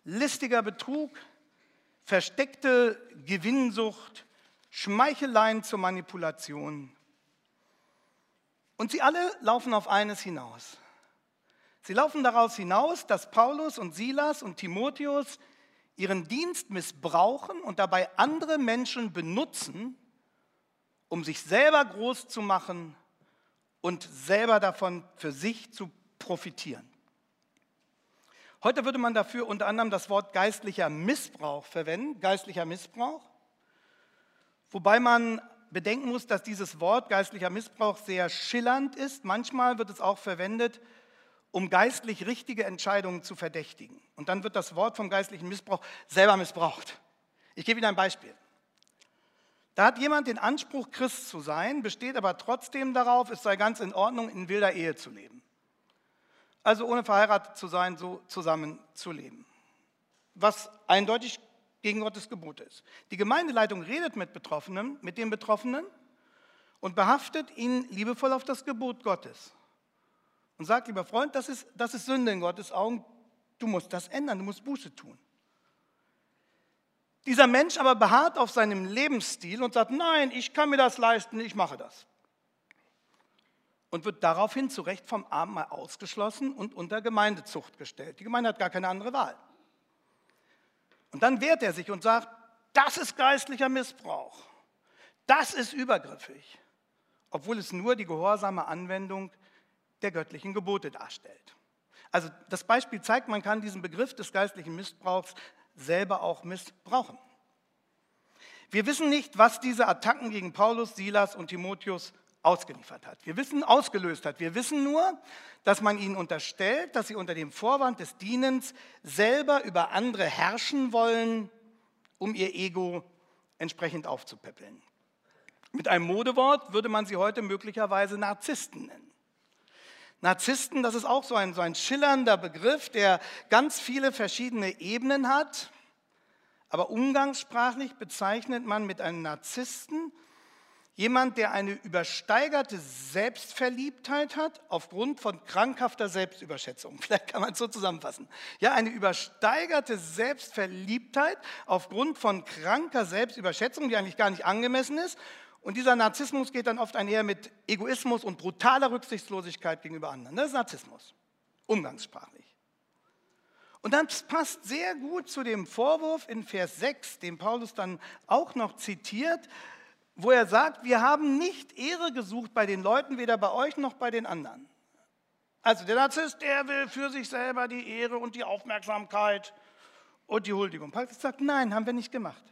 listiger Betrug, versteckte Gewinnsucht, Schmeicheleien zur Manipulation. Und sie alle laufen auf eines hinaus. Sie laufen daraus hinaus, dass Paulus und Silas und Timotheus ihren Dienst missbrauchen und dabei andere Menschen benutzen, um sich selber groß zu machen und selber davon für sich zu profitieren. Heute würde man dafür unter anderem das Wort geistlicher Missbrauch verwenden, geistlicher Missbrauch, wobei man bedenken muss, dass dieses Wort geistlicher Missbrauch sehr schillernd ist. Manchmal wird es auch verwendet, um geistlich richtige Entscheidungen zu verdächtigen. Und dann wird das Wort vom geistlichen Missbrauch selber missbraucht. Ich gebe Ihnen ein Beispiel. Da hat jemand den Anspruch, Christ zu sein, besteht aber trotzdem darauf, es sei ganz in Ordnung, in wilder Ehe zu leben. Also ohne verheiratet zu sein, so zusammen zu leben. Was eindeutig gegen Gottes Gebote ist. Die Gemeindeleitung redet mit Betroffenen, mit den Betroffenen und behaftet ihn liebevoll auf das Gebot Gottes. Und sagt, lieber Freund, das ist, das ist Sünde in Gottes Augen, du musst das ändern, du musst Buße tun. Dieser Mensch aber beharrt auf seinem Lebensstil und sagt, nein, ich kann mir das leisten, ich mache das. Und wird daraufhin zu Recht vom Abendmahl ausgeschlossen und unter Gemeindezucht gestellt. Die Gemeinde hat gar keine andere Wahl. Und dann wehrt er sich und sagt, das ist geistlicher Missbrauch, das ist übergriffig, obwohl es nur die gehorsame Anwendung der göttlichen Gebote darstellt. Also das Beispiel zeigt, man kann diesen Begriff des geistlichen Missbrauchs selber auch missbrauchen. Wir wissen nicht, was diese Attacken gegen Paulus, Silas und Timotheus ausgeliefert hat. Wir wissen, ausgelöst hat. Wir wissen nur, dass man ihnen unterstellt, dass sie unter dem Vorwand des Dienens selber über andere herrschen wollen, um ihr Ego entsprechend aufzupäppeln. Mit einem Modewort würde man sie heute möglicherweise Narzissten nennen. Narzissten, das ist auch so ein, so ein schillernder Begriff, der ganz viele verschiedene Ebenen hat. Aber umgangssprachlich bezeichnet man mit einem Narzissten jemand, der eine übersteigerte Selbstverliebtheit hat aufgrund von krankhafter Selbstüberschätzung. Vielleicht kann man es so zusammenfassen. Ja, eine übersteigerte Selbstverliebtheit aufgrund von kranker Selbstüberschätzung, die eigentlich gar nicht angemessen ist. Und dieser Narzissmus geht dann oft einher mit Egoismus und brutaler Rücksichtslosigkeit gegenüber anderen. Das ist Narzissmus, umgangssprachlich. Und das passt sehr gut zu dem Vorwurf in Vers sechs, den Paulus dann auch noch zitiert, wo er sagt, wir haben nicht Ehre gesucht bei den Leuten, weder bei euch noch bei den anderen. Also der Narzisst, der will für sich selber die Ehre und die Aufmerksamkeit und die Huldigung. Paulus sagt, nein, haben wir nicht gemacht.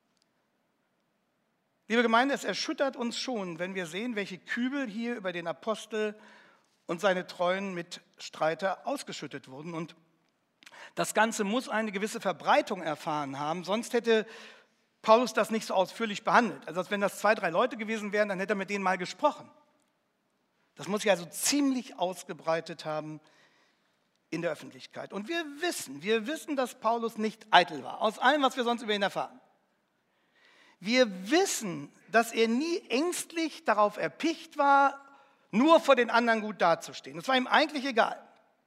Liebe Gemeinde, es erschüttert uns schon, wenn wir sehen, welche Kübel hier über den Apostel und seine treuen Mitstreiter ausgeschüttet wurden. Und das Ganze muss eine gewisse Verbreitung erfahren haben, sonst hätte Paulus das nicht so ausführlich behandelt. Also als wenn das zwei, drei Leute gewesen wären, dann hätte er mit denen mal gesprochen. Das muss sich also ziemlich ausgebreitet haben in der Öffentlichkeit. Und wir wissen, wir wissen, dass Paulus nicht eitel war, aus allem, was wir sonst über ihn erfahren. Wir wissen, dass er nie ängstlich darauf erpicht war, nur vor den anderen gut dazustehen. Das war ihm eigentlich egal.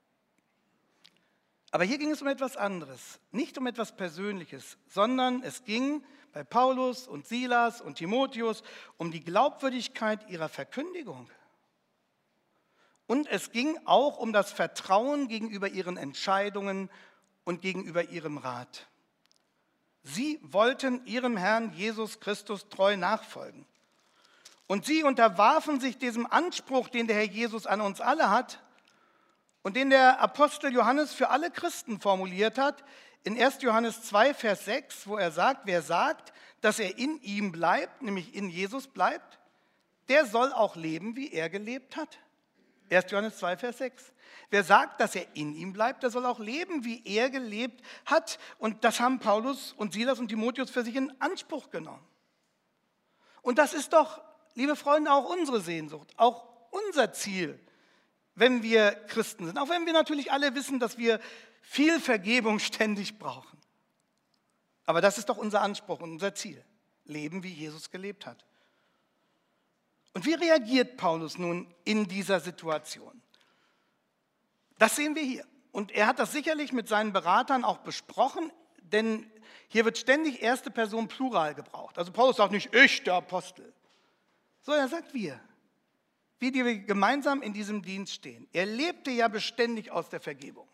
Aber hier ging es um etwas anderes, nicht um etwas Persönliches, sondern es ging bei Paulus und Silas und Timotheus um die Glaubwürdigkeit ihrer Verkündigung. Und es ging auch um das Vertrauen gegenüber ihren Entscheidungen und gegenüber ihrem Rat. Sie wollten ihrem Herrn Jesus Christus treu nachfolgen. Und sie unterwarfen sich diesem Anspruch, den der Herr Jesus an uns alle hat und den der Apostel Johannes für alle Christen formuliert hat, in erster Johannes zwei, Vers sechs, wo er sagt, wer sagt, dass er in ihm bleibt, nämlich in Jesus bleibt, der soll auch leben, wie er gelebt hat. erster Johannes zwei, Vers sechs. Wer sagt, dass er in ihm bleibt, der soll auch leben, wie er gelebt hat. Und das haben Paulus und Silas und Timotheus für sich in Anspruch genommen. Und das ist doch, liebe Freunde, auch unsere Sehnsucht, auch unser Ziel, wenn wir Christen sind. Auch wenn wir natürlich alle wissen, dass wir viel Vergebung ständig brauchen. Aber das ist doch unser Anspruch und unser Ziel. Leben, wie Jesus gelebt hat. Und wie reagiert Paulus nun in dieser Situation? Das sehen wir hier. Und er hat das sicherlich mit seinen Beratern auch besprochen, denn hier wird ständig erste Person Plural gebraucht. Also Paulus sagt nicht, ich, der Apostel, sondern er sagt wir. Wie die wir gemeinsam in diesem Dienst stehen. Er lebte ja beständig aus der Vergebung.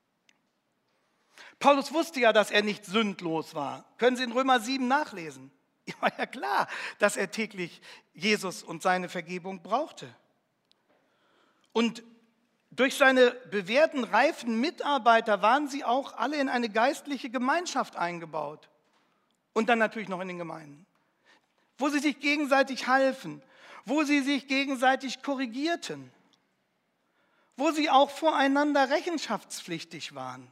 Paulus wusste ja, dass er nicht sündlos war. Können Sie in Römer sieben nachlesen. Ja, war ja klar, dass er täglich Jesus und seine Vergebung brauchte. Und durch seine bewährten, reifen Mitarbeiter waren sie auch alle in eine geistliche Gemeinschaft eingebaut. Und dann natürlich noch in den Gemeinden. Wo sie sich gegenseitig halfen, wo sie sich gegenseitig korrigierten, wo sie auch voreinander rechenschaftspflichtig waren.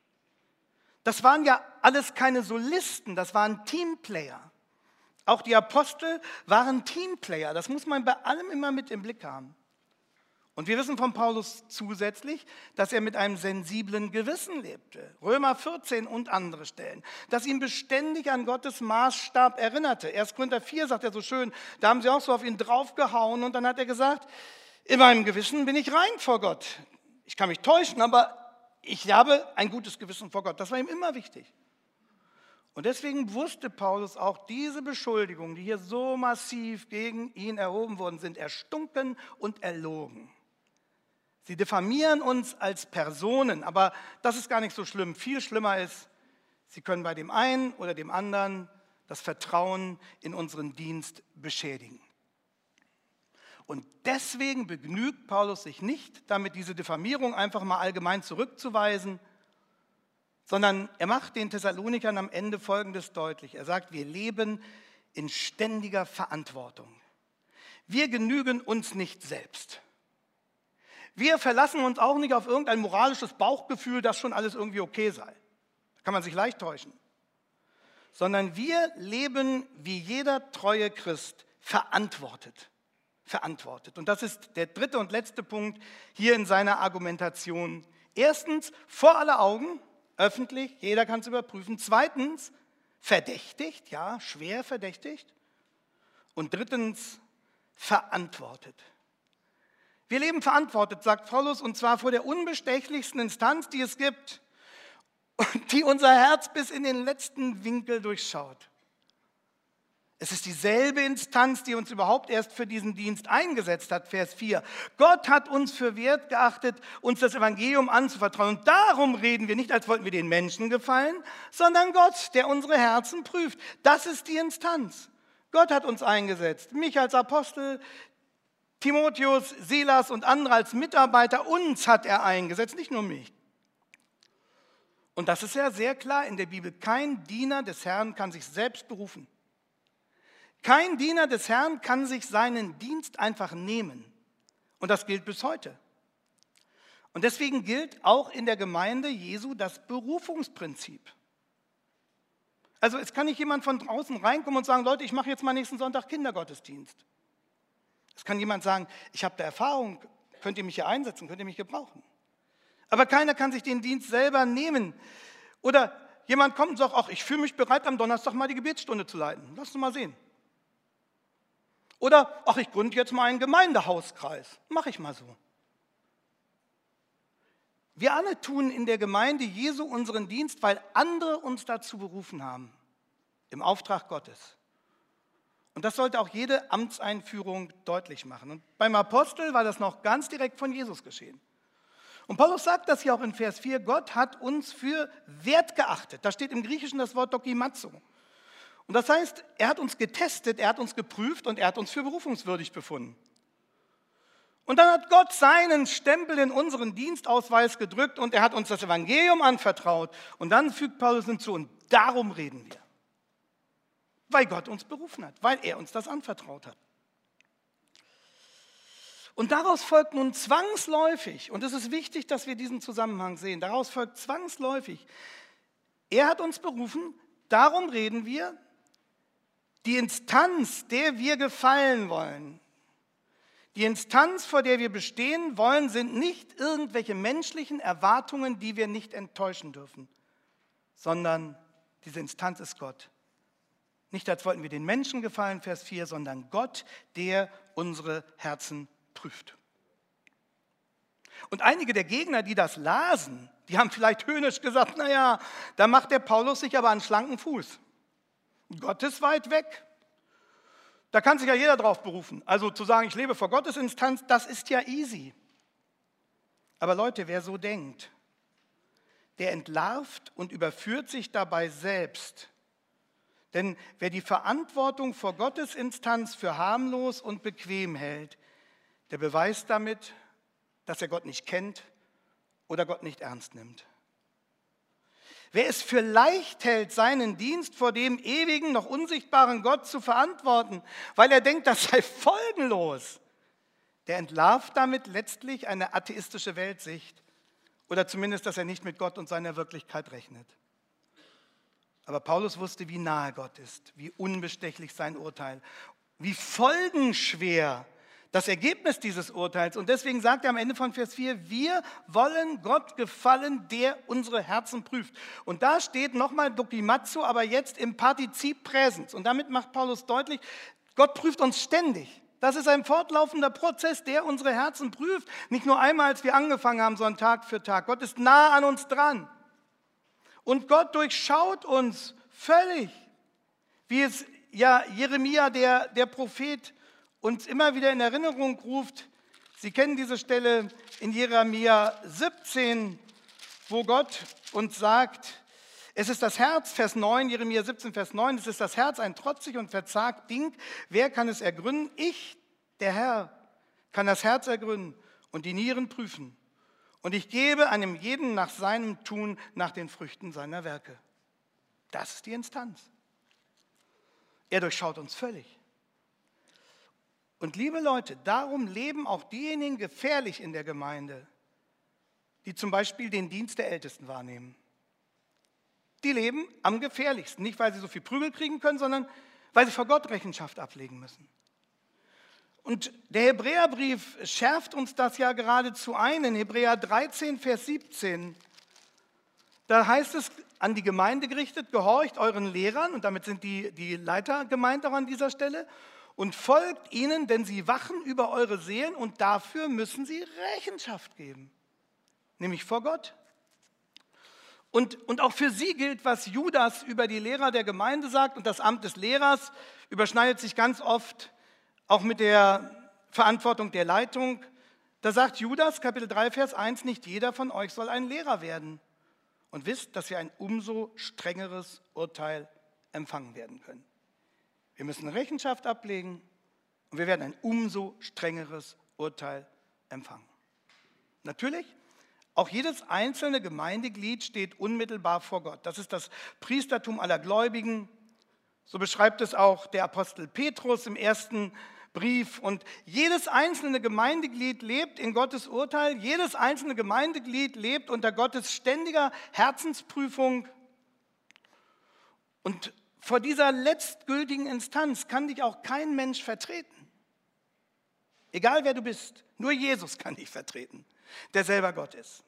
Das waren ja alles keine Solisten, das waren Teamplayer. Auch die Apostel waren Teamplayer, das muss man bei allem immer mit im Blick haben. Und wir wissen von Paulus zusätzlich, dass er mit einem sensiblen Gewissen lebte. Römer vierzehn und andere Stellen. Dass ihn beständig an Gottes Maßstab erinnerte. erster Korinther vier sagt er so schön, da haben sie auch so auf ihn draufgehauen und dann hat er gesagt, in meinem Gewissen bin ich rein vor Gott. Ich kann mich täuschen, aber ich habe ein gutes Gewissen vor Gott. Das war ihm immer wichtig. Und deswegen wusste Paulus auch, diese Beschuldigungen, die hier so massiv gegen ihn erhoben wurden, sind erstunken und erlogen. Sie diffamieren uns als Personen, aber das ist gar nicht so schlimm. Viel schlimmer ist, sie können bei dem einen oder dem anderen das Vertrauen in unseren Dienst beschädigen. Und deswegen begnügt Paulus sich nicht, damit diese Diffamierung einfach mal allgemein zurückzuweisen, sondern er macht den Thessalonikern am Ende Folgendes deutlich. Er sagt, wir leben in ständiger Verantwortung. Wir genügen uns nicht selbst. Wir verlassen uns auch nicht auf irgendein moralisches Bauchgefühl, dass schon alles irgendwie okay sei. Da kann man sich leicht täuschen. Sondern wir leben wie jeder treue Christ verantwortet. Verantwortet. Und das ist der dritte und letzte Punkt hier in seiner Argumentation. Erstens, vor aller Augen, öffentlich, jeder kann es überprüfen. Zweitens, verdächtigt, ja, schwer verdächtigt. Und drittens, verantwortet. Wir leben verantwortet, sagt Paulus, und zwar vor der unbestechlichsten Instanz, die es gibt und die unser Herz bis in den letzten Winkel durchschaut. Es ist dieselbe Instanz, die uns überhaupt erst für diesen Dienst eingesetzt hat, Vers vier. Gott hat uns für wert geachtet, uns das Evangelium anzuvertrauen. Und darum reden wir nicht, als wollten wir den Menschen gefallen, sondern Gott, der unsere Herzen prüft. Das ist die Instanz. Gott hat uns eingesetzt, mich als Apostel, Timotheus, Silas und andere als Mitarbeiter, uns hat er eingesetzt, nicht nur mich. Und das ist ja sehr klar in der Bibel. Kein Diener des Herrn kann sich selbst berufen. Kein Diener des Herrn kann sich seinen Dienst einfach nehmen. Und das gilt bis heute. Und deswegen gilt auch in der Gemeinde Jesu das Berufungsprinzip. Also es kann nicht jemand von draußen reinkommen und sagen, Leute, ich mache jetzt mal nächsten Sonntag Kindergottesdienst. Es kann jemand sagen, ich habe da Erfahrung, könnt ihr mich hier einsetzen, könnt ihr mich gebrauchen. Aber keiner kann sich den Dienst selber nehmen. Oder jemand kommt und sagt, ach, ich fühle mich bereit, am Donnerstag mal die Gebetsstunde zu leiten. Lass uns mal sehen. Oder, ach, ich gründe jetzt mal einen Gemeindehauskreis. Mache ich mal so. Wir alle tun in der Gemeinde Jesu unseren Dienst, weil andere uns dazu berufen haben. Im Auftrag Gottes. Und das sollte auch jede Amtseinführung deutlich machen. Und beim Apostel war das noch ganz direkt von Jesus geschehen. Und Paulus sagt das hier auch in Vers vier, Gott hat uns für wert geachtet. Da steht im Griechischen das Wort dokimazo. Und das heißt, er hat uns getestet, er hat uns geprüft und er hat uns für berufungswürdig befunden. Und dann hat Gott seinen Stempel in unseren Dienstausweis gedrückt und er hat uns das Evangelium anvertraut. Und dann fügt Paulus hinzu, und darum reden wir. Weil Gott uns berufen hat, weil er uns das anvertraut hat. Und daraus folgt nun zwangsläufig, und es ist wichtig, dass wir diesen Zusammenhang sehen, daraus folgt zwangsläufig, er hat uns berufen, darum reden wir, die Instanz, der wir gefallen wollen, die Instanz, vor der wir bestehen wollen, sind nicht irgendwelche menschlichen Erwartungen, die wir nicht enttäuschen dürfen, sondern diese Instanz ist Gott. Nicht als wollten wir den Menschen gefallen, Vers vier, sondern Gott, der unsere Herzen prüft. Und einige der Gegner, die das lasen, die haben vielleicht höhnisch gesagt, naja, da macht der Paulus sich aber einen schlanken Fuß. Gott ist weit weg. Da kann sich ja jeder drauf berufen. Also zu sagen, ich lebe vor Gottes Instanz, das ist ja easy. Aber Leute, wer so denkt, der entlarvt und überführt sich dabei selbst. Denn wer die Verantwortung vor Gottes Instanz für harmlos und bequem hält, der beweist damit, dass er Gott nicht kennt oder Gott nicht ernst nimmt. Wer es für leicht hält, seinen Dienst vor dem ewigen, noch unsichtbaren Gott zu verantworten, weil er denkt, das sei folgenlos, der entlarvt damit letztlich eine atheistische Weltsicht oder zumindest, dass er nicht mit Gott und seiner Wirklichkeit rechnet. Aber Paulus wusste, wie nahe Gott ist, wie unbestechlich sein Urteil, wie folgenschwer das Ergebnis dieses Urteils. Und deswegen sagt er am Ende von Vers vier, wir wollen Gott gefallen, der unsere Herzen prüft. Und da steht nochmal Dokimazo, aber jetzt im Partizip Präsens. Und damit macht Paulus deutlich, Gott prüft uns ständig. Das ist ein fortlaufender Prozess, der unsere Herzen prüft. Nicht nur einmal, als wir angefangen haben, sondern Tag für Tag. Gott ist nah an uns dran. Und Gott durchschaut uns völlig, wie es ja Jeremia, der, der Prophet, uns immer wieder in Erinnerung ruft. Sie kennen diese Stelle in Jeremia siebzehn, wo Gott uns sagt, es ist das Herz, Vers neun, Jeremia siebzehn, Vers neun, es ist das Herz ein trotzig und verzagt Ding. Wer kann es ergründen? Ich, der Herr, kann das Herz ergründen und die Nieren prüfen. Und ich gebe einem jeden nach seinem Tun, nach den Früchten seiner Werke. Das ist die Instanz. Er durchschaut uns völlig. Und liebe Leute, darum leben auch diejenigen gefährlich in der Gemeinde, die zum Beispiel den Dienst der Ältesten wahrnehmen. Die leben am gefährlichsten, nicht weil sie so viel Prügel kriegen können, sondern weil sie vor Gott Rechenschaft ablegen müssen. Und der Hebräerbrief schärft uns das ja geradezu ein, in Hebräer dreizehn, Vers siebzehn. Da heißt es an die Gemeinde gerichtet, gehorcht euren Lehrern, und damit sind die, die Leiter gemeint auch an dieser Stelle, und folgt ihnen, denn sie wachen über eure Seelen und dafür müssen sie Rechenschaft geben, nämlich vor Gott. Und, und auch für sie gilt, was Judas über die Lehrer der Gemeinde sagt, und das Amt des Lehrers überschneidet sich ganz oft auch mit der Verantwortung der Leitung. Da sagt Judas, Kapitel drei, Vers eins, nicht jeder von euch soll ein Lehrer werden. Und wisst, dass wir ein umso strengeres Urteil empfangen werden können. Wir müssen Rechenschaft ablegen und wir werden ein umso strengeres Urteil empfangen. Natürlich, auch jedes einzelne Gemeindeglied steht unmittelbar vor Gott. Das ist das Priestertum aller Gläubigen. So beschreibt es auch der Apostel Petrus im ersten Brief. Und jedes einzelne Gemeindeglied lebt in Gottes Urteil. Jedes einzelne Gemeindeglied lebt unter Gottes ständiger Herzensprüfung. Und vor dieser letztgültigen Instanz kann dich auch kein Mensch vertreten. Egal wer du bist, nur Jesus kann dich vertreten, der selber Gott ist.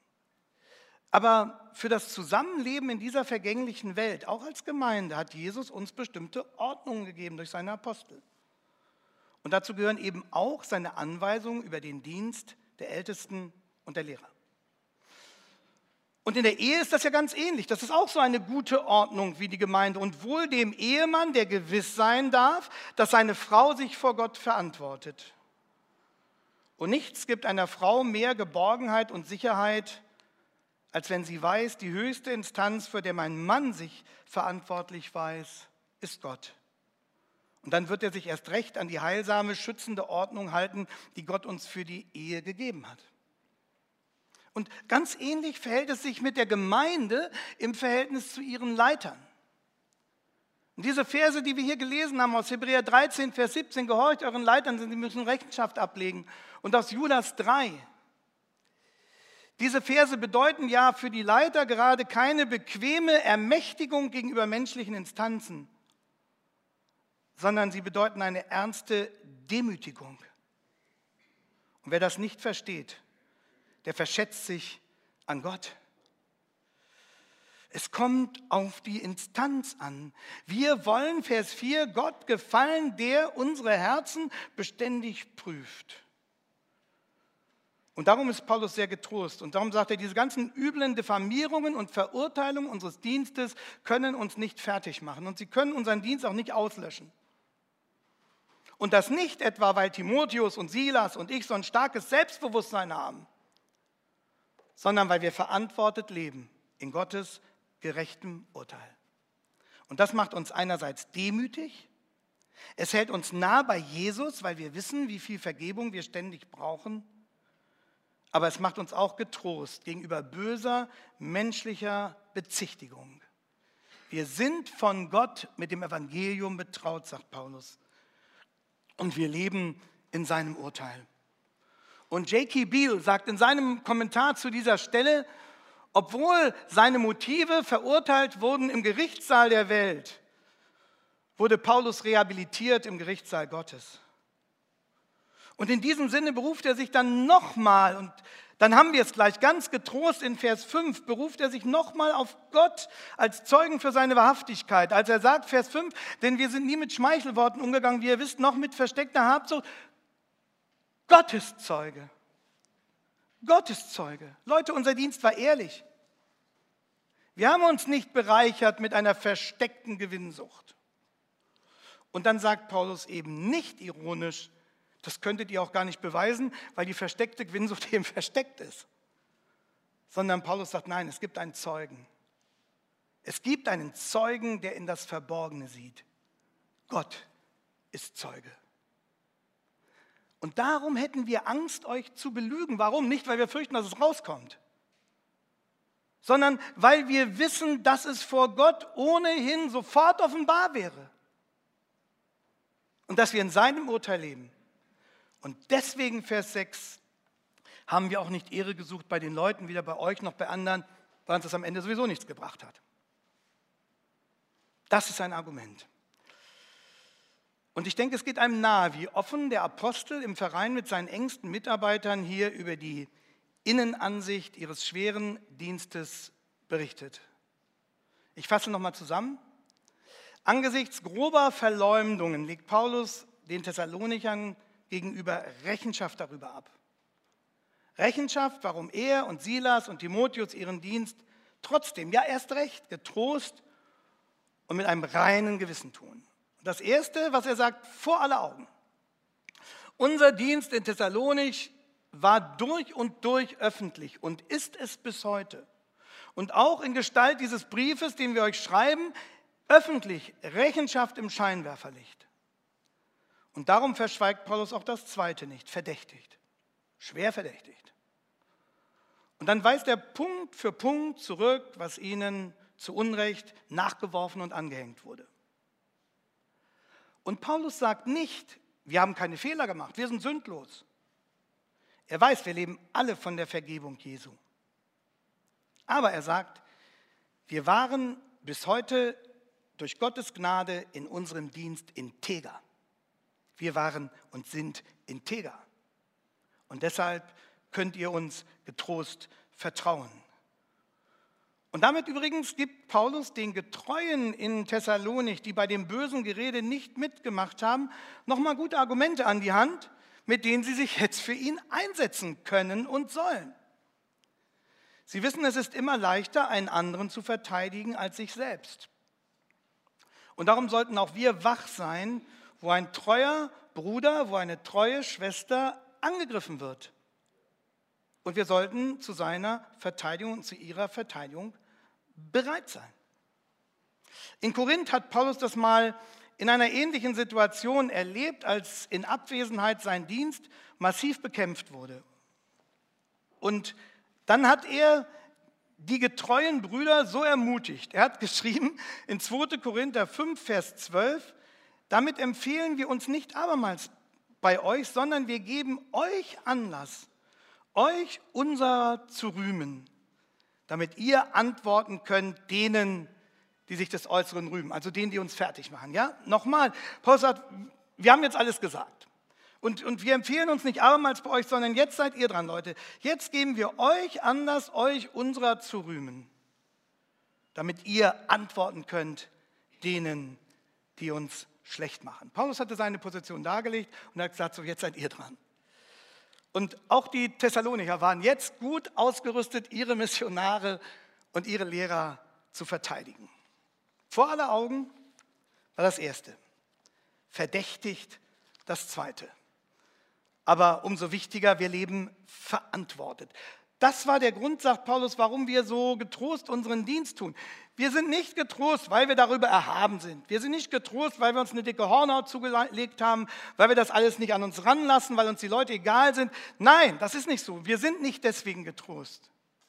Aber für das Zusammenleben in dieser vergänglichen Welt, auch als Gemeinde, hat Jesus uns bestimmte Ordnungen gegeben durch seine Apostel. Und dazu gehören eben auch seine Anweisungen über den Dienst der Ältesten und der Lehrer. Und in der Ehe ist das ja ganz ähnlich. Das ist auch so eine gute Ordnung wie die Gemeinde. Und wohl dem Ehemann, der gewiss sein darf, dass seine Frau sich vor Gott verantwortet. Und nichts gibt einer Frau mehr Geborgenheit und Sicherheit, als wenn sie weiß, die höchste Instanz, für die mein Mann sich verantwortlich weiß, ist Gott. Und dann wird er sich erst recht an die heilsame, schützende Ordnung halten, die Gott uns für die Ehe gegeben hat. Und ganz ähnlich verhält es sich mit der Gemeinde im Verhältnis zu ihren Leitern. Und diese Verse, die wir hier gelesen haben aus Hebräer dreizehn, Vers siebzehn, gehorcht euren Leitern, sie müssen Rechenschaft ablegen. Und aus Judas drei. Diese Verse bedeuten ja für die Leiter gerade keine bequeme Ermächtigung gegenüber menschlichen Instanzen, sondern sie bedeuten eine ernste Demütigung. Und wer das nicht versteht, der verschätzt sich an Gott. Es kommt auf die Instanz an. Wir wollen, Vers vier, Gott gefallen, der unsere Herzen beständig prüft. Und darum ist Paulus sehr getrost. Und darum sagt er, diese ganzen üblen Diffamierungen und Verurteilungen unseres Dienstes können uns nicht fertig machen. Und sie können unseren Dienst auch nicht auslöschen. Und das nicht etwa, weil Timotheus und Silas und ich so ein starkes Selbstbewusstsein haben, sondern weil wir verantwortet leben in Gottes gerechtem Urteil. Und das macht uns einerseits demütig. Es hält uns nah bei Jesus, weil wir wissen, wie viel Vergebung wir ständig brauchen. Aber es macht uns auch getrost gegenüber böser menschlicher Bezichtigung. Wir sind von Gott mit dem Evangelium betraut, sagt Paulus. Und wir leben in seinem Urteil. Und J K Beale sagt in seinem Kommentar zu dieser Stelle, obwohl seine Motive verurteilt wurden im Gerichtssaal der Welt, wurde Paulus rehabilitiert im Gerichtssaal Gottes. Und in diesem Sinne beruft er sich dann nochmal, und dann haben wir es gleich ganz getrost in Vers fünf, beruft er sich nochmal auf Gott als Zeugen für seine Wahrhaftigkeit. Als er sagt, Vers fünf, denn wir sind nie mit Schmeichelworten umgegangen, wie ihr wisst, noch mit versteckter Habsucht. Gott ist Zeuge. Gott ist Zeuge. Leute, unser Dienst war ehrlich. Wir haben uns nicht bereichert mit einer versteckten Gewinnsucht. Und dann sagt Paulus eben nicht ironisch, das könntet ihr auch gar nicht beweisen, weil die versteckte Gewinnsucht eben versteckt ist. Sondern Paulus sagt, nein, es gibt einen Zeugen. Es gibt einen Zeugen, der in das Verborgene sieht. Gott ist Zeuge. Und darum hätten wir Angst, euch zu belügen. Warum? Nicht, weil wir fürchten, dass es rauskommt, sondern weil wir wissen, dass es vor Gott ohnehin sofort offenbar wäre. Und dass wir in seinem Urteil leben. Und deswegen, Vers sechs, haben wir auch nicht Ehre gesucht bei den Leuten, weder bei euch noch bei anderen, weil uns das am Ende sowieso nichts gebracht hat. Das ist ein Argument. Und ich denke, es geht einem nahe, wie offen der Apostel im Verein mit seinen engsten Mitarbeitern hier über die Innenansicht ihres schweren Dienstes berichtet. Ich fasse nochmal zusammen. Angesichts grober Verleumdungen legt Paulus den Thessalonichern gegenüber Rechenschaft darüber ab. Rechenschaft, warum er und Silas und Timotheus ihren Dienst trotzdem, ja erst recht, getrost und mit einem reinen Gewissen tun. Das Erste, was er sagt, vor aller Augen. Unser Dienst in Thessalonich war durch und durch öffentlich und ist es bis heute. Und auch in Gestalt dieses Briefes, den wir euch schreiben, öffentlich Rechenschaft im Scheinwerferlicht. Und darum verschweigt Paulus auch das Zweite nicht, verdächtigt, schwer verdächtigt. Und dann weist er Punkt für Punkt zurück, was ihnen zu Unrecht nachgeworfen und angehängt wurde. Und Paulus sagt nicht, wir haben keine Fehler gemacht, wir sind sündlos. Er weiß, wir leben alle von der Vergebung Jesu. Aber er sagt, wir waren bis heute durch Gottes Gnade in unserem Dienst integer. Wir waren und sind integer. Und deshalb könnt ihr uns getrost vertrauen. Und damit übrigens gibt Paulus den Getreuen in Thessalonich, die bei dem bösen Gerede nicht mitgemacht haben, nochmal gute Argumente an die Hand, mit denen sie sich jetzt für ihn einsetzen können und sollen. Sie wissen, es ist immer leichter, einen anderen zu verteidigen als sich selbst. Und darum sollten auch wir wach sein, wo ein treuer Bruder, wo eine treue Schwester angegriffen wird. Und wir sollten zu seiner Verteidigung und zu ihrer Verteidigung bereit sein. In Korinth hat Paulus das mal in einer ähnlichen Situation erlebt, als in Abwesenheit sein Dienst massiv bekämpft wurde. Und dann hat er die getreuen Brüder so ermutigt. Er hat geschrieben in zweiter Korinther fünf, Vers zwölf, damit empfehlen wir uns nicht abermals bei euch, sondern wir geben euch Anlass, euch unser zu rühmen, damit ihr antworten könnt denen, die sich des Äußeren rühmen, also denen, die uns fertig machen. Ja? Nochmal, Paulus sagt, wir haben jetzt alles gesagt. Und, und wir empfehlen uns nicht abermals bei euch, sondern jetzt seid ihr dran, Leute. Jetzt geben wir euch Anlass, euch unserer zu rühmen, damit ihr antworten könnt denen, die uns schlecht machen. Paulus hatte seine Position dargelegt und hat gesagt, so jetzt seid ihr dran. Und auch die Thessalonicher waren jetzt gut ausgerüstet, ihre Missionare und ihre Lehrer zu verteidigen. Vor aller Augen war das Erste. Verdächtigt das Zweite. Aber umso wichtiger, wir leben verantwortet. Das war der Grund, sagt Paulus, warum wir so getrost unseren Dienst tun. Wir sind nicht getrost, weil wir darüber erhaben sind. Wir sind nicht getrost, weil wir uns eine dicke Hornhaut zugelegt haben, weil wir das alles nicht an uns ranlassen, weil uns die Leute egal sind. Nein, das ist nicht so. Wir sind nicht deswegen getrost,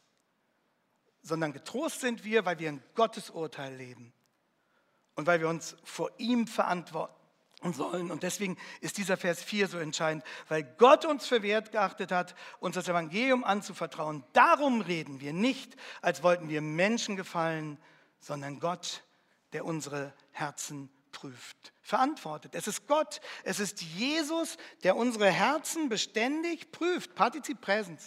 sondern getrost sind wir, weil wir in Gottes Urteil leben und weil wir uns vor ihm verantworten sollen. Und deswegen ist dieser Vers vier so entscheidend, weil Gott uns für wert geachtet hat, uns das Evangelium anzuvertrauen. Darum reden wir nicht, als wollten wir Menschen gefallen, sondern Gott, der unsere Herzen prüft, verantwortet. Es ist Gott, es ist Jesus, der unsere Herzen beständig prüft, Partizip Präsens.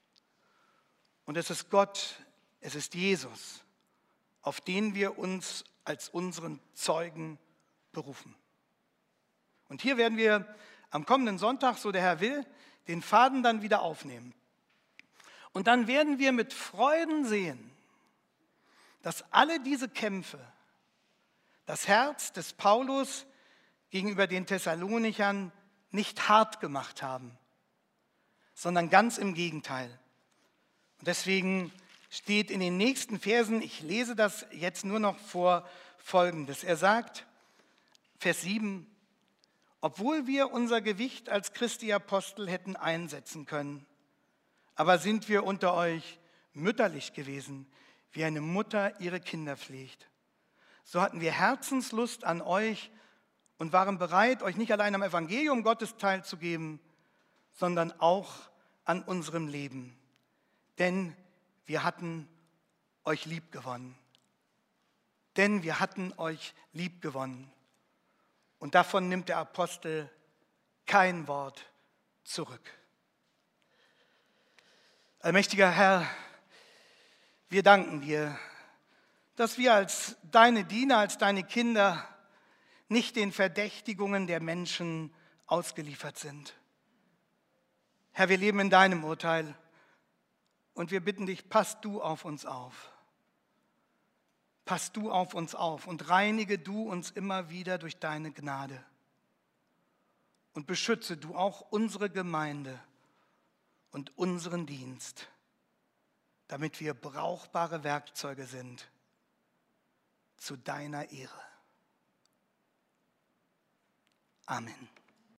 Und es ist Gott, es ist Jesus, auf den wir uns als unseren Zeugen berufen. Und hier werden wir am kommenden Sonntag, so der Herr will, den Faden dann wieder aufnehmen. Und dann werden wir mit Freuden sehen, dass alle diese Kämpfe das Herz des Paulus gegenüber den Thessalonichern nicht hart gemacht haben, sondern ganz im Gegenteil. Und deswegen steht in den nächsten Versen, ich lese das jetzt nur noch vor, Folgendes. Er sagt, Vers sieben, obwohl wir unser Gewicht als Christi Apostel hätten einsetzen können, aber sind wir unter euch mütterlich gewesen, wie eine Mutter ihre Kinder pflegt. So hatten wir Herzenslust an euch und waren bereit, euch nicht allein am Evangelium Gottes teilzugeben, sondern auch an unserem Leben. Denn wir hatten euch liebgewonnen. Denn wir hatten euch liebgewonnen. Und davon nimmt der Apostel kein Wort zurück. Allmächtiger Herr, wir danken dir, dass wir als deine Diener, als deine Kinder nicht den Verdächtigungen der Menschen ausgeliefert sind. Herr, wir leben in deinem Urteil und wir bitten dich, pass du auf uns auf. Pass du auf uns auf und reinige du uns immer wieder durch deine Gnade. Und beschütze du auch unsere Gemeinde und unseren Dienst, damit wir brauchbare Werkzeuge sind zu deiner Ehre. Amen.